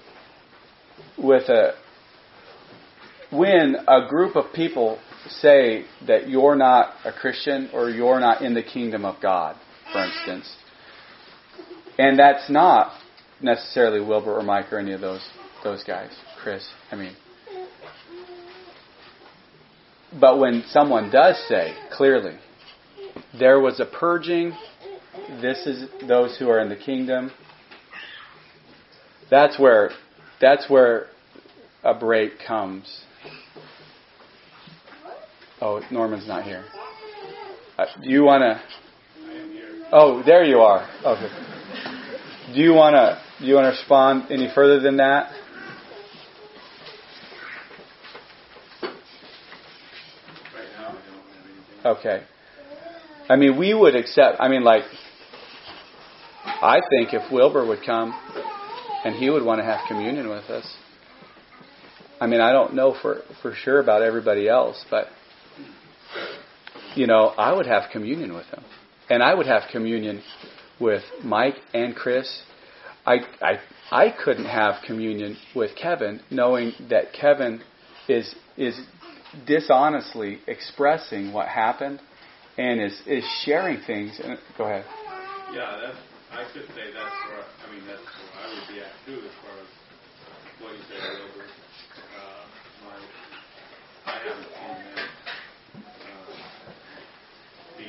when a group of people say that you're not a Christian or you're not in the kingdom of God, for instance. And that's not necessarily Wilbur or Mike or any of those guys, Chris. But when someone does say clearly, there was a purging, this is those who are in the kingdom, that's where a break comes. Oh, Norman's not here. Do you want to? Oh, there you are. Okay. Do you want to respond any further than that? Right now, I don't have anything. Okay. We would accept. I think if Wilbur would come and he would want to have communion with us. I don't know for sure about everybody else, but I would have communion with him. And I would have communion with Mike and Chris. I couldn't have communion with Kevin, knowing that Kevin is dishonestly expressing what happened and is sharing things. Go ahead. Yeah, I could say that's where I would be at too, as far as what you said earlier. I haven't seen them be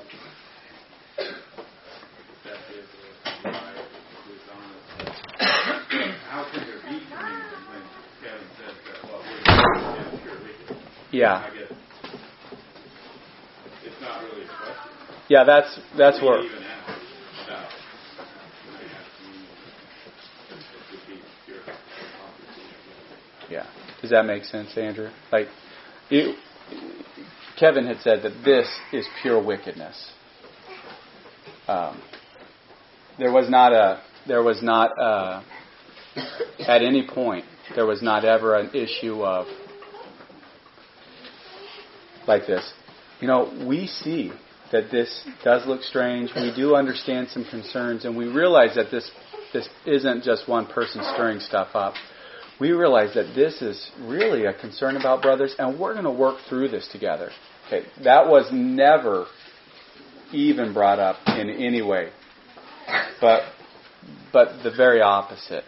deceptive or liar or dishonest. How can there be communion when Kevin says that what we're doing is pure wicked? Yeah. I guess it's not really a question. Yeah, that's where. Even ask about when they have communion, it would be pure hypocrisy. Yeah. Does that make sense, Andrew? Kevin had said that this is pure wickedness. There was not at any point, there was not ever an issue of like this. We see that this does look strange. We do understand some concerns, and we realize that this isn't just one person stirring stuff up. We realize that this is really a concern about brothers, and we're going to work through this together. Okay, that was never even brought up in any way, but the very opposite.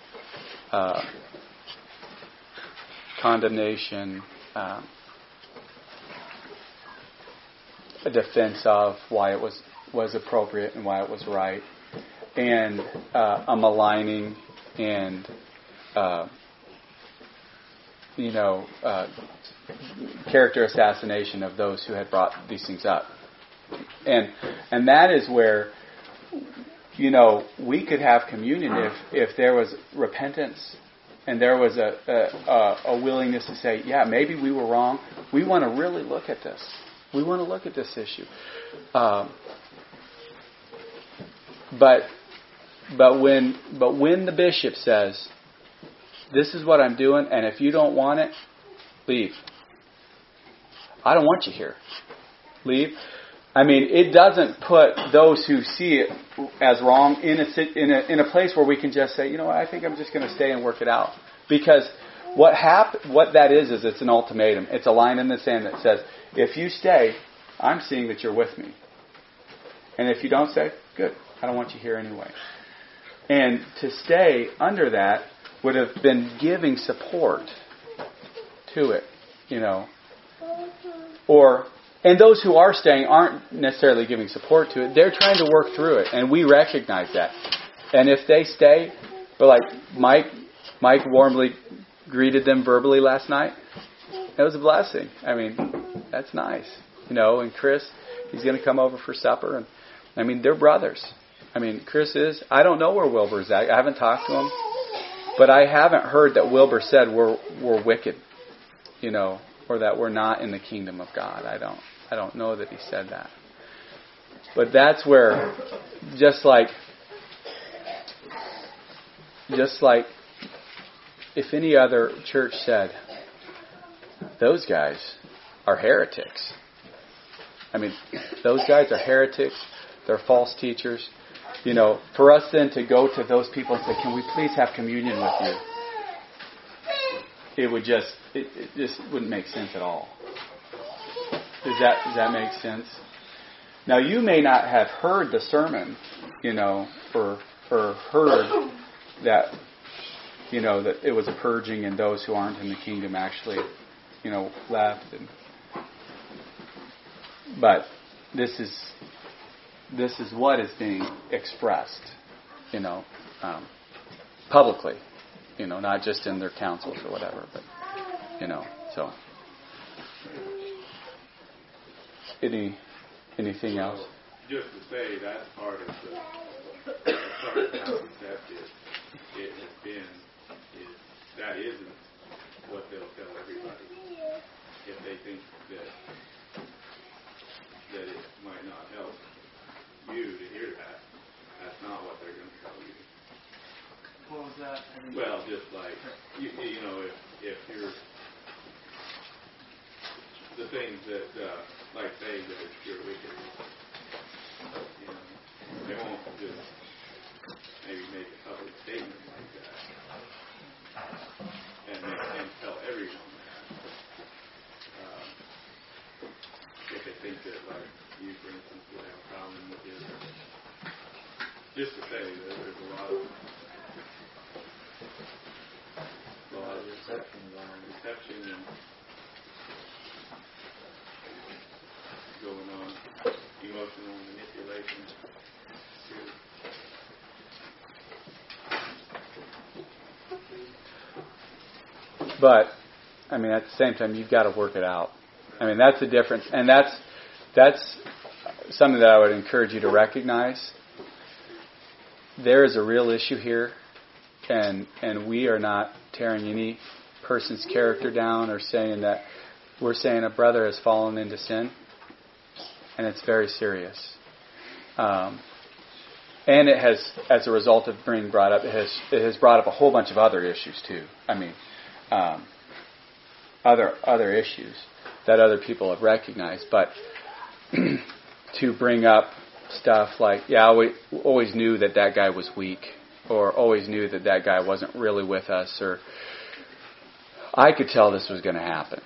Condemnation, a defense of why it was appropriate and why it was right, and a maligning and character assassination of those who had brought these things up. And that is where, we could have communion if there was repentance and there was a willingness to say, yeah, maybe we were wrong. We want to really look at this. We want to look at this issue. But when the bishop says, this is what I'm doing, and if you don't want it, leave. I don't want you here. Leave. It doesn't put those who see it as wrong in a place where we can just say, I think I'm just going to stay and work it out. Because what that is it's an ultimatum. It's a line in the sand that says, if you stay, I'm seeing that you're with me. And if you don't stay, good. I don't want you here anyway. And to stay under that would have been giving support to it, and those who are staying aren't necessarily giving support to it. They're trying to work through it, and we recognize that. And if they stay, but like Mike warmly greeted them verbally last night, it was a blessing. That's nice, And Chris, he's going to come over for supper, and they're brothers. Chris is. I don't know where Wilbur's at. I haven't talked to him. But I haven't heard that Wilbur said we're wicked, or that we're not in the kingdom of God. I don't know that he said that. But that's where, just like if any other church said, those guys are heretics. I mean, those guys are heretics. They're false teachers. For us then to go to those people and say, can we please have communion with you? It just wouldn't make sense at all. Does that make sense? Now, you may not have heard the sermon, or heard that, that it was a purging and those who aren't in the kingdom actually, left. But this is what is being expressed, publicly, not just in their councils or whatever, but, so. Anything else? Just to say that's part of the concept it has been that isn't what they'll tell everybody. If they think that it might not help you to hear that, that's not what they're going to tell you. What was that? Well, just like if you're the things that like saying that it's pure wickedness, they won't just maybe make a public statement like that and tell everyone that. If they think that, like, you, for instance, would have a problem with it. Just to say that there's a lot of deception and going on, emotional manipulation too. But, at the same time, you've got to work it out. That's the difference. And that's something that I would encourage you to recognize. There is a real issue here, and we are not tearing any person's character down or saying that we're saying a brother has fallen into sin, and it's very serious. And it has, as a result of being brought up, it has brought up a whole bunch of other issues too. Other issues that other people have recognized, but to bring up stuff like, we always knew that guy was weak, or always knew that guy wasn't really with us, or I could tell this was going to happen.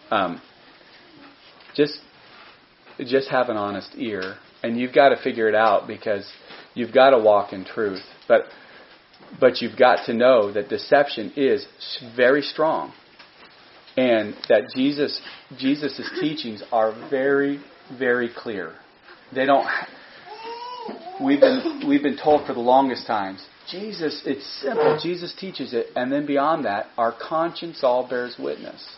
Just have an honest ear, and you've got to figure it out, because you've got to walk in truth, but you've got to know that deception is very strong. And that Jesus' teachings are very, very clear. They don't. We've been told for the longest times, Jesus, it's simple. Jesus teaches it, and then beyond that, our conscience all bears witness.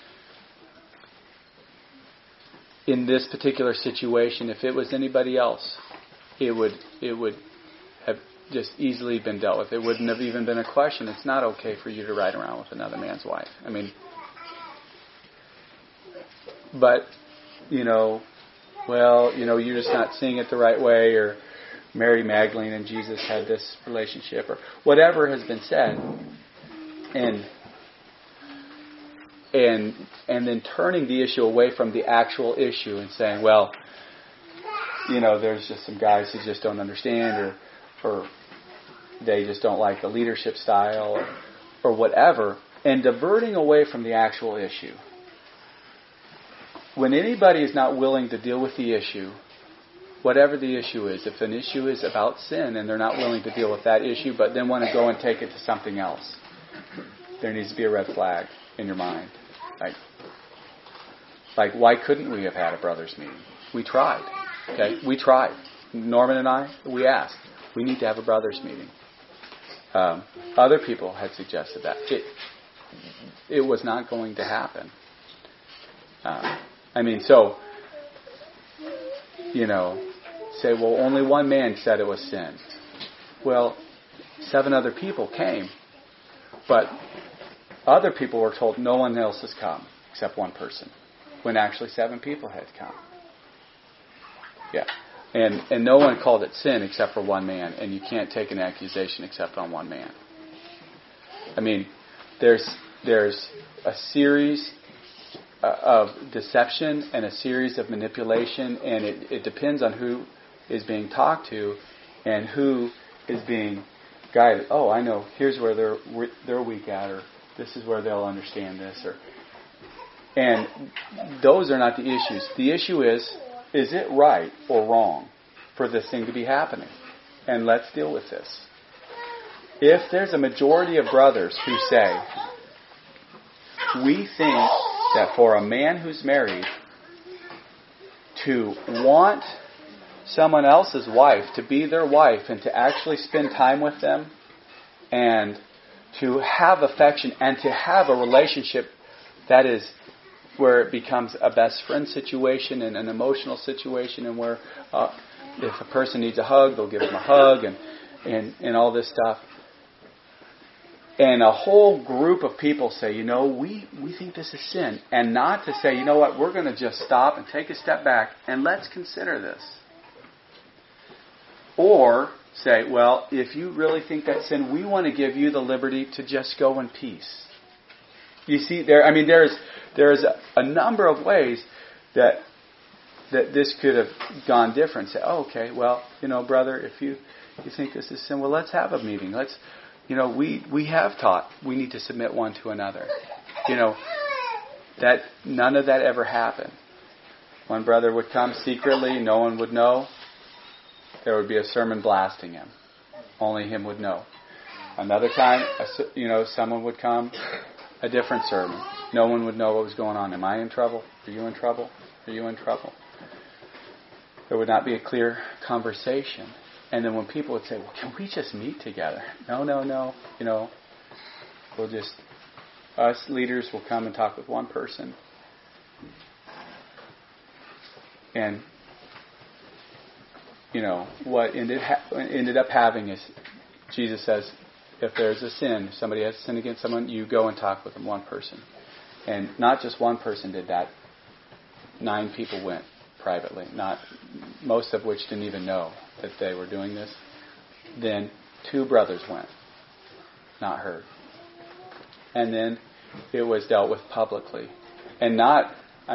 In this particular situation, if it was anybody else, it would have just easily been dealt with. It wouldn't have even been a question. It's not okay for you to ride around with another man's wife. But, you're just not seeing it the right way, or Mary Magdalene and Jesus had this relationship, or whatever has been said. And then turning the issue away from the actual issue and saying, well, there's just some guys who just don't understand, or they just don't like the leadership style, or whatever, and diverting away from the actual issue. When anybody is not willing to deal with the issue, whatever the issue is, if an issue is about sin and they're not willing to deal with that issue, but then want to go and take it to something else, there needs to be a red flag in your mind. Like why couldn't we have had a brothers' meeting? We tried. Okay, we tried. Norman and I, we asked. We need to have a brothers' meeting. Other people had suggested that. It was not going to happen. Say, well, only one man said it was sin. Well, 7 other people came, but other people were told no one else has come except one person, when actually 7 people had come. Yeah, and no one called it sin except for one man, and you can't take an accusation except on one man. There's a series of deception and a series of manipulation, and it depends on who is being talked to and who is being guided. Oh, I know. Here's where they're weak at, or this is where they'll understand this, and those are not the issues. The issue is it right or wrong for this thing to be happening? And let's deal with this. If there's a majority of brothers who say, we think that for a man who's married to want someone else's wife to be their wife and to actually spend time with them and to have affection and to have a relationship that is where it becomes a best friend situation and an emotional situation, and where if a person needs a hug, they'll give them a hug and all this stuff. And a whole group of people say, we think this is sin. And not to say, we're going to just stop and take a step back and let's consider this. Or say, well, if you really think that's sin, we want to give you the liberty to just go in peace. You see, there's a number of ways that this could have gone different. Say, oh, okay, well, brother, if you think this is sin, well, let's have a meeting. Let's, we have taught we need to submit one to another. That none of that ever happened. One brother would come secretly, no one would know. There would be a sermon blasting him. Only him would know. Another time, someone would come, a different sermon. No one would know what was going on. Am I in trouble? Are you in trouble? Are you in trouble? There would not be a clear conversation. And then when people would say, well, can we just meet together? No. We'll just, us leaders will come and talk with one person. And, what ended up having is, Jesus says, if there's a sin, if somebody has sinned against someone, you go and talk with them, one person. And not just one person did that. 9 people went privately, not most of which didn't even know that they were doing this. Then 2 brothers went, not heard. And then it was dealt with publicly. And not,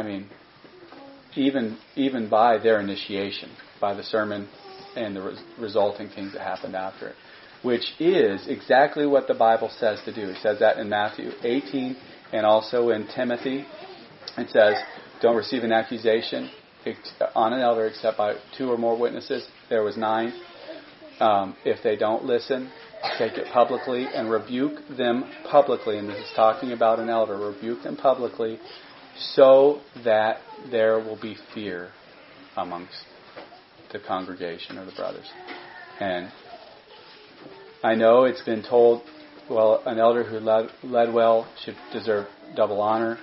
even by their initiation, by the sermon and the resulting things that happened after it, which is exactly what the Bible says to do. It says that in Matthew 18 and also in Timothy. It says, don't receive an accusation on an elder except by 2 or more witnesses. There was 9. If they don't listen, take it publicly and rebuke them publicly. And this is talking about an elder. Rebuke them publicly so that there will be fear amongst the congregation or the brothers. And I know it's been told, well, an elder who led well should deserve double honor.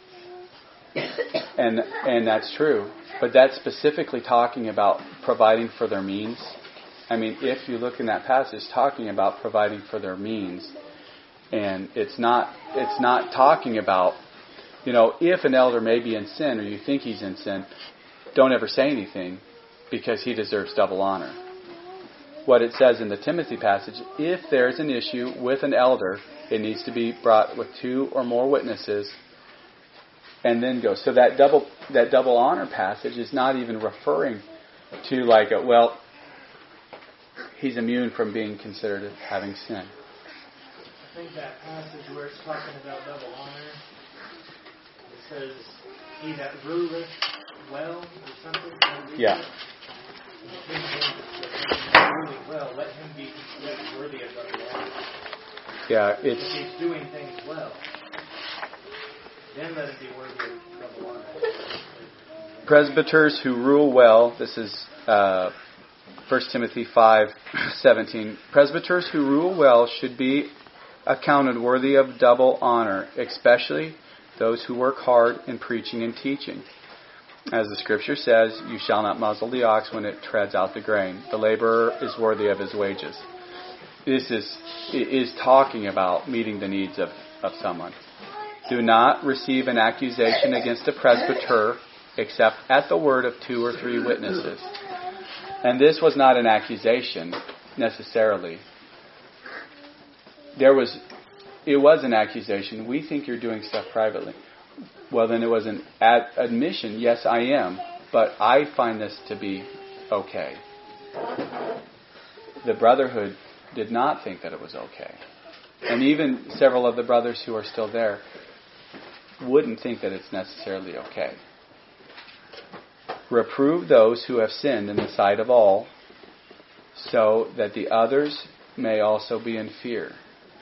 And that's true. But that's specifically talking about providing for their means. If you look in that passage, talking about providing for their means. And it's not talking about, if an elder may be in sin or you think he's in sin, don't ever say anything because he deserves double honor. What it says in the Timothy passage, if there's an issue with an elder, it needs to be brought with 2 or more witnesses and then go. So that double honor passage is not even referring to he's immune from being considered having sin. I think that passage where it's talking about double honor, it says, he that ruleth well or something. Yeah. Ruling well, let him be considered worthy of double honor. Yeah, if he's doing things well, then let him be worthy of double honor. Presbyters who rule well, this is 1 Timothy 5:17. Presbyters who rule well should be accounted worthy of double honor, especially those who work hard in preaching and teaching. As the Scripture says, you shall not muzzle the ox when it treads out the grain. The laborer is worthy of his wages. This is talking about meeting the needs of someone. Do not receive an accusation against a presbyter except at the word of 2 or 3 witnesses. And this was not an accusation necessarily. It was an accusation. We think you're doing stuff privately. well, then it was an admission, yes, I am, but I find this to be okay. The brotherhood did not think that it was okay. And even several of the brothers who are still there wouldn't think that it's necessarily okay. Reprove those who have sinned in the sight of all, so that the others may also be in fear.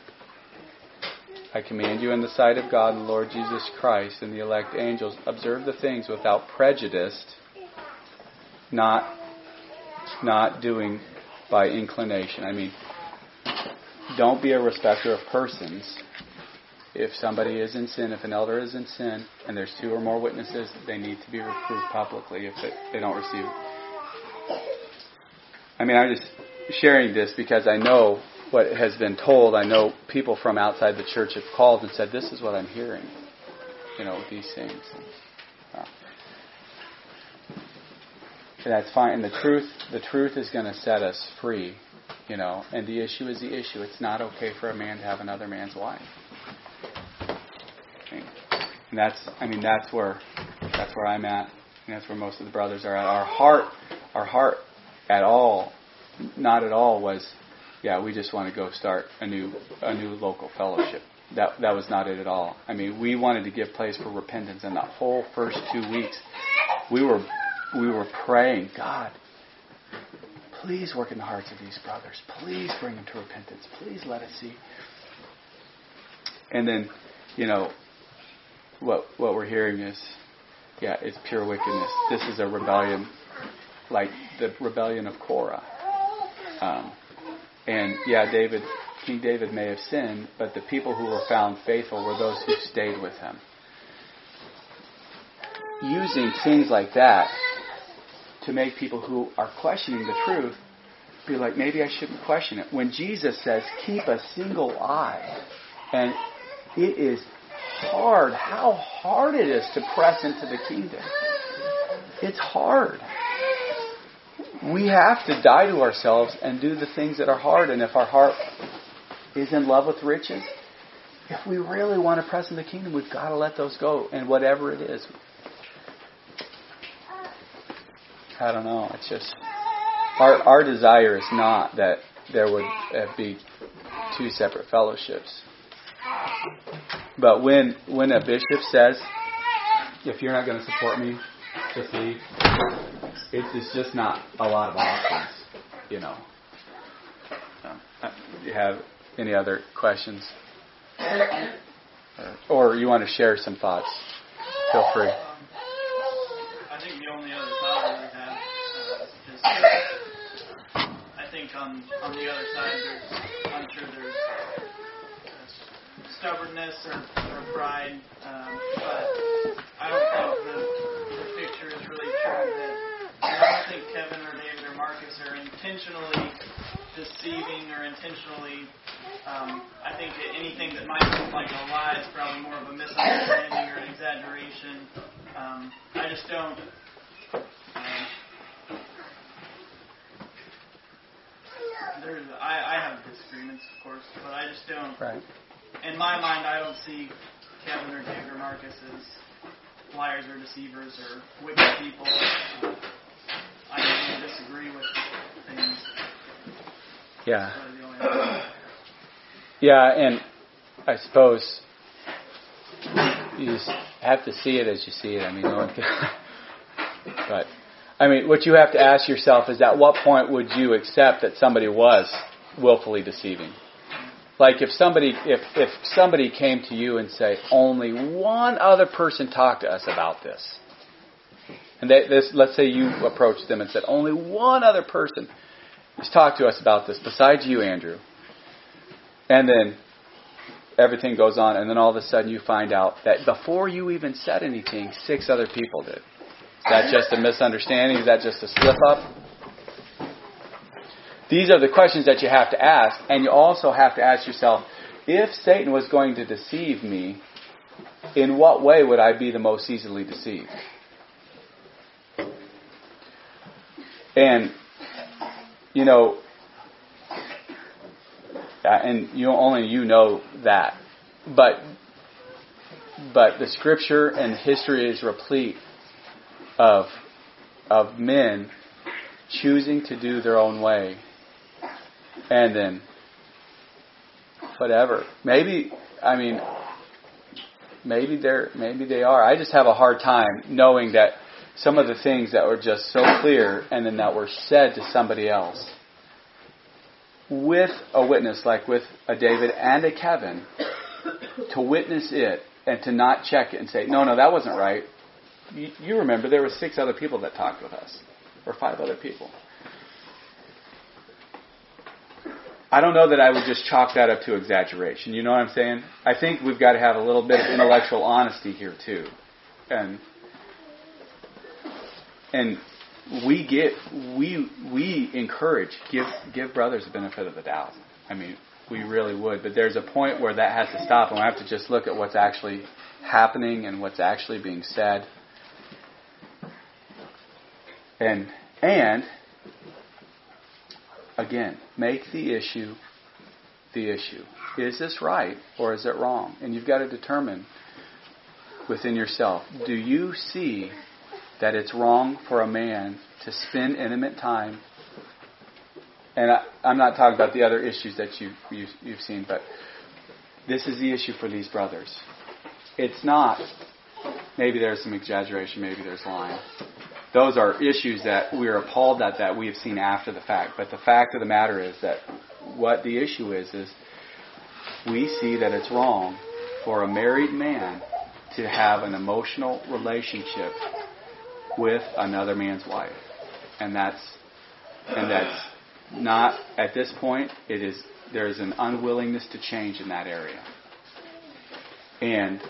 I command you in the sight of God and the Lord Jesus Christ and the elect angels, observe the things without prejudice, not doing by inclination. I mean, don't be a respecter of persons. If somebody is in sin, if an elder is in sin, and there's 2 or more witnesses, they need to be reproved publicly if they don't receive it. I mean, I'm just sharing this because I know what has been told. I know people from outside the church have called and said, this is what I'm hearing, with these things. And that's fine. And the truth is going to set us free, and the issue is the issue. It's not okay for a man to have another man's wife. And that's where I'm at. And that's where most of the brothers are at. Our heart not at all was, we just want to go start a new local fellowship. That was not it at all. I mean, we wanted to give place for repentance, and the whole first 2 weeks, we were praying, God, please work in the hearts of these brothers. Please bring them to repentance. Please let us see. And then, what we're hearing is, it's pure wickedness. This is a rebellion, like the rebellion of Korah. King David may have sinned, but the people who were found faithful were those who stayed with him. Using things like that to make people who are questioning the truth be like, maybe I shouldn't question it. When Jesus says, keep a single eye, and it is hard, how hard it is to press into the kingdom. It's hard. We have to die to ourselves and do the things that are hard. And if our heart is in love with riches, if we really want to press in the kingdom, we've got to let those go. And whatever it is, I don't know. It's just our desire is not that there would be 2 separate fellowships. But when a bishop says, if you're not going to support me, just leave, it's just not a lot of options, Do you have any other questions? Or you want to share some thoughts? Feel free. I think the only other thought I would have is I think on the other side, I'm sure there's stubbornness or pride, but I don't think the picture is really true. That I don't think Kevin or David or Marcus are intentionally deceiving or intentionally. I think that anything that might look like a lie is probably more of a misunderstanding or an exaggeration. I just don't. I have disagreements, of course, but I just don't. Right. In my mind, I don't see Kevin or David or Marcus as liars or deceivers or wicked people. I disagree with things. Yeah. Yeah, and I suppose you just have to see it as you see it. I mean, no one can. But what you have to ask yourself is, at what point would you accept that somebody was willfully deceiving? Like if somebody came to you and say, only one other person talked to us about this. And let's say you approached them and said, only one other person has talked to us about this besides you, Andrew. And then everything goes on, and then all of a sudden you find out that before you even said anything, 6 other people did. Is that just a misunderstanding? Is that just a slip-up? These are the questions that you have to ask, and you also have to ask yourself, if Satan was going to deceive me, in what way would I be the most easily deceived? And, only you know that. But the Scripture and history is replete of men choosing to do their own way, and then whatever. Maybe they are. I just have a hard time knowing that some of the things that were just so clear and then that were said to somebody else with a witness, like with a David and a Kevin, to witness it and to not check it and say, no, that wasn't right. You remember there were 6 other people that talked with us, or 5 other people. I don't know that I would just chalk that up to exaggeration. You know what I'm saying? I think we've got to have a little bit of intellectual honesty here too, and we encourage, give brothers the benefit of the doubt. I mean, we really would, but there's a point where that has to stop, and we have to just look at what's actually happening and what's actually being said, and again, make the issue the issue. Is this right or is it wrong? And you've got to determine within yourself, do you see that it's wrong for a man to spend intimate time? And I'm not talking about the other issues that you've seen, but this is the issue for these brothers. It's not, maybe there's some exaggeration, maybe there's lying. Those are issues that we are appalled at that we have seen after the fact. But the fact of the matter is that what the issue is we see that it's wrong for a married man to have an emotional relationship with another man's wife. And that's not, at this point, there is an unwillingness to change in that area. And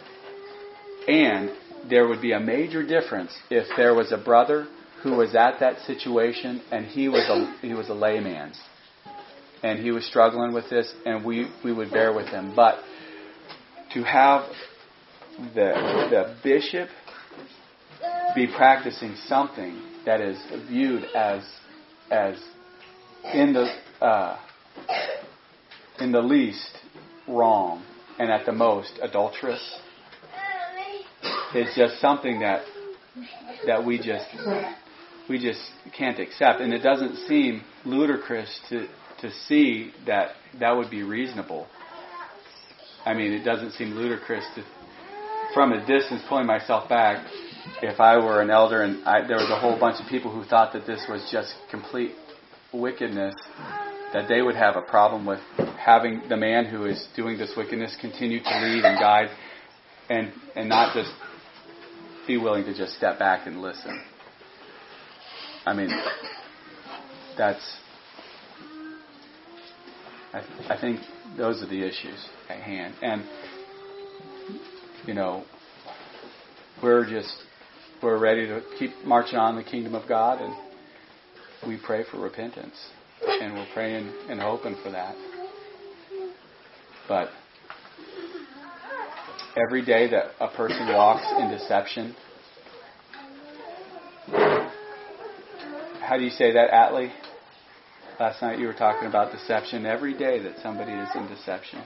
there would be a major difference if there was a brother who was at that situation and he was a layman and he was struggling with this, and we would bear with him. But to have the bishop be practicing something that is viewed as in the least wrong and at the most adulterous, it's just something that we just can't accept, and it doesn't seem ludicrous to see that would be reasonable. I mean, it doesn't seem ludicrous to, from a distance, pulling myself back. If I were an elder and there was a whole bunch of people who thought that this was just complete wickedness, that they would have a problem with having the man who is doing this wickedness continue to lead and guide, and not just be willing to just step back and listen. I mean, I think those are the issues at hand. And, we're ready to keep marching on the kingdom of God, and we pray for repentance. And we're praying and hoping for that. But every day that a person walks in deception, how do you say that, Atlee? Last night you were talking about deception. Every day that somebody is in deception.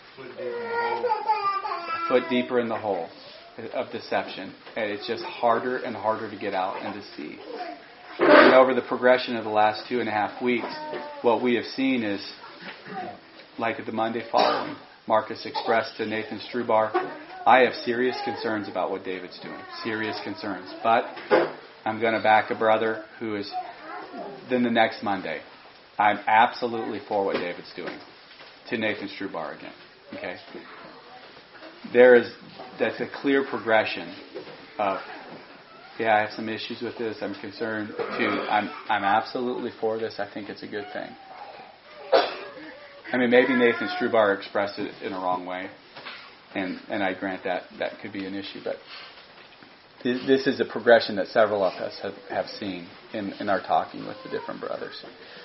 A foot deeper in the hole of deception. And it's just harder and harder to get out and to see. And over the progression of the last 2.5 weeks, what we have seen is, like the Monday following, Marcus expressed to Nathan Strubar, I have serious concerns about what David's doing. Serious concerns. But I'm going to back a brother who is, then the next Monday, I'm absolutely for what David's doing. To Nathan Strubar again. Okay? That's a clear progression of, I have some issues with this, I'm concerned, to I'm absolutely for this, I think it's a good thing. I mean, maybe Nathan Strubar expressed it in a wrong way, and I grant that could be an issue, but this is a progression that several of us have seen in our talking with the different brothers.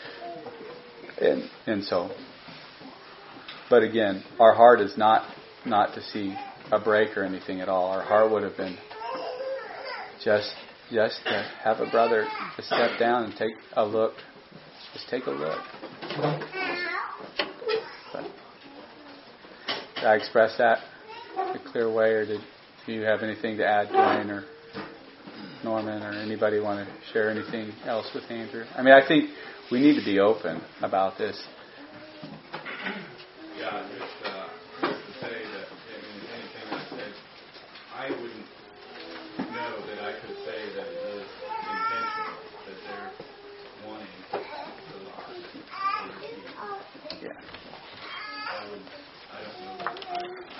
And so, but again, our heart is not to see a break or anything at all. Our heart would have been just to have a brother to step down and take a look. Just take a look. But did I express that in a clear way, or did Do you have anything to add, Dwayne or Norman, or anybody want to share anything else with Andrew? I mean, I think we need to be open about this. Yeah, just to say that in anything I said, I wouldn't know that I could say that it is intentional, that they're wanting the lost or the sheep. Yeah. I don't know that I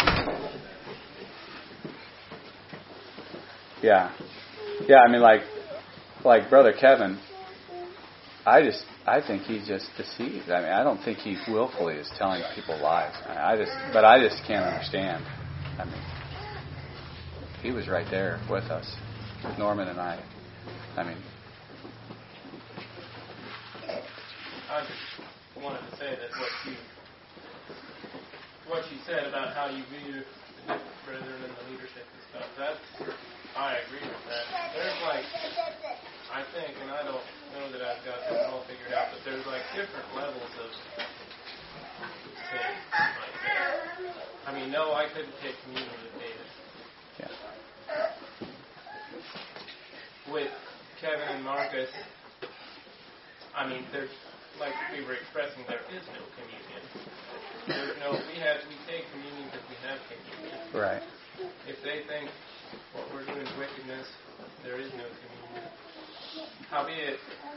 Yeah. Yeah, I mean, like Brother Kevin, I think he's just deceived. I mean, I don't think he willfully is telling people lies. I just can't understand. I mean, he was right there with us, with Norman and I. I mean, I just wanted to say that what you said about how you view the brethren and the leadership and stuff, I agree with that. There's I think, and I don't know that I've got this all figured out, but there's different levels of sin. I mean, no, I couldn't take communion with David. yeah. With Kevin and Marcus, I mean, there's, like we were expressing, there is no communion. We take communion because we have communion. Right. If they think what we're doing is wickedness, there is no communion. Howbeit,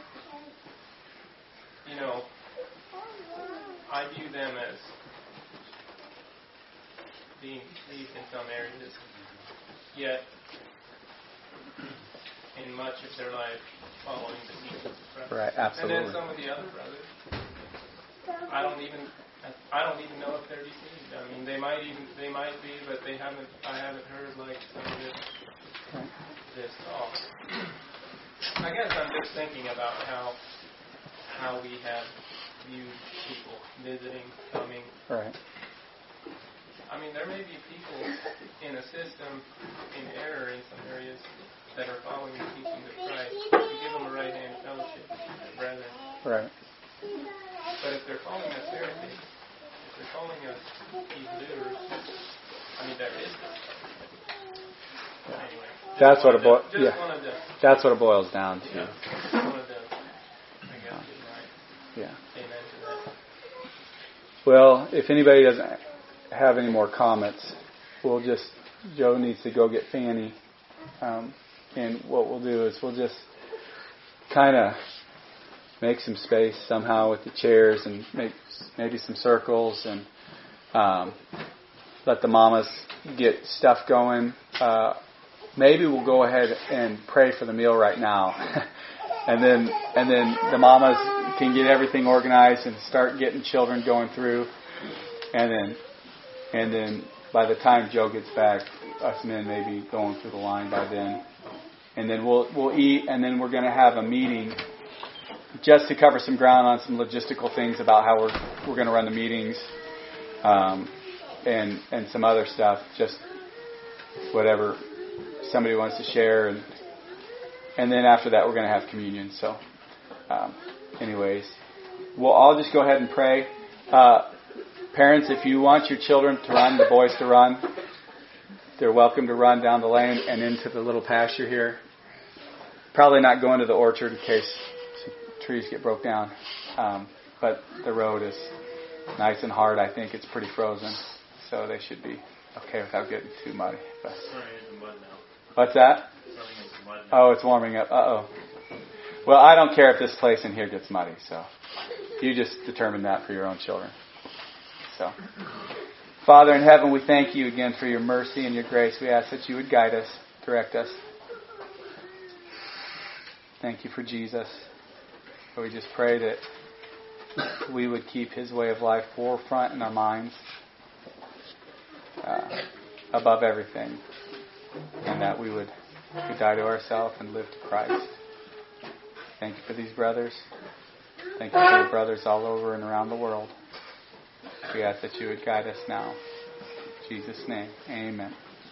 I view them as being deceived in some areas, yet in much of their life following the teachings of Christ. Right, absolutely. And then some of the other brothers, I don't even know if they're deceived. I mean, they might be, but I haven't heard some of this talk. I guess I'm just thinking about how we have viewed people visiting, coming. Right. I mean, there may be people in a system in error in some areas that are following the teachings of Christ. We give them a right hand fellowship, brethren. Right. But if they're calling us heretics, if they're calling us evildoers, I mean, there is this. Anyway, that's what it boils down to. Yeah. Yeah. Amen to that. Well, if anybody doesn't have any more comments, Joe needs to go get Fanny. And what we'll do is we'll just kind of make some space somehow with the chairs and make maybe some circles and let the mamas get stuff going. Maybe we'll go ahead and pray for the meal right now. and then the mamas can get everything organized and start getting children going through. And then by the time Joe gets back, us men may be going through the line by then. And then we'll eat, and then we're going to have a meeting just to cover some ground on some logistical things about how we're going to run the meetings, and some other stuff, just whatever somebody wants to share, and then after that we're going to have communion. So, anyways, we'll all just go ahead and pray. Parents, if you want your children to run, the boys to run, they're welcome to run down the lane and into the little pasture here. Probably not going to the orchard in case some trees get broke down. But the road is nice and hard. I think it's pretty frozen. So they should be okay without getting too muddy. But what's that? Oh, it's warming up. Uh-oh. Well, I don't care if this place in here gets muddy. So you just determine that for your own children. So, Father in heaven, we thank you again for your mercy and your grace. We ask that you would guide us, direct us. Thank you for Jesus. We just pray that we would keep his way of life forefront in our minds, above everything, and that we die to ourselves and live to Christ. Thank you for these brothers. Thank you for the brothers all over and around the world. We ask that you would guide us now. In Jesus' name, amen.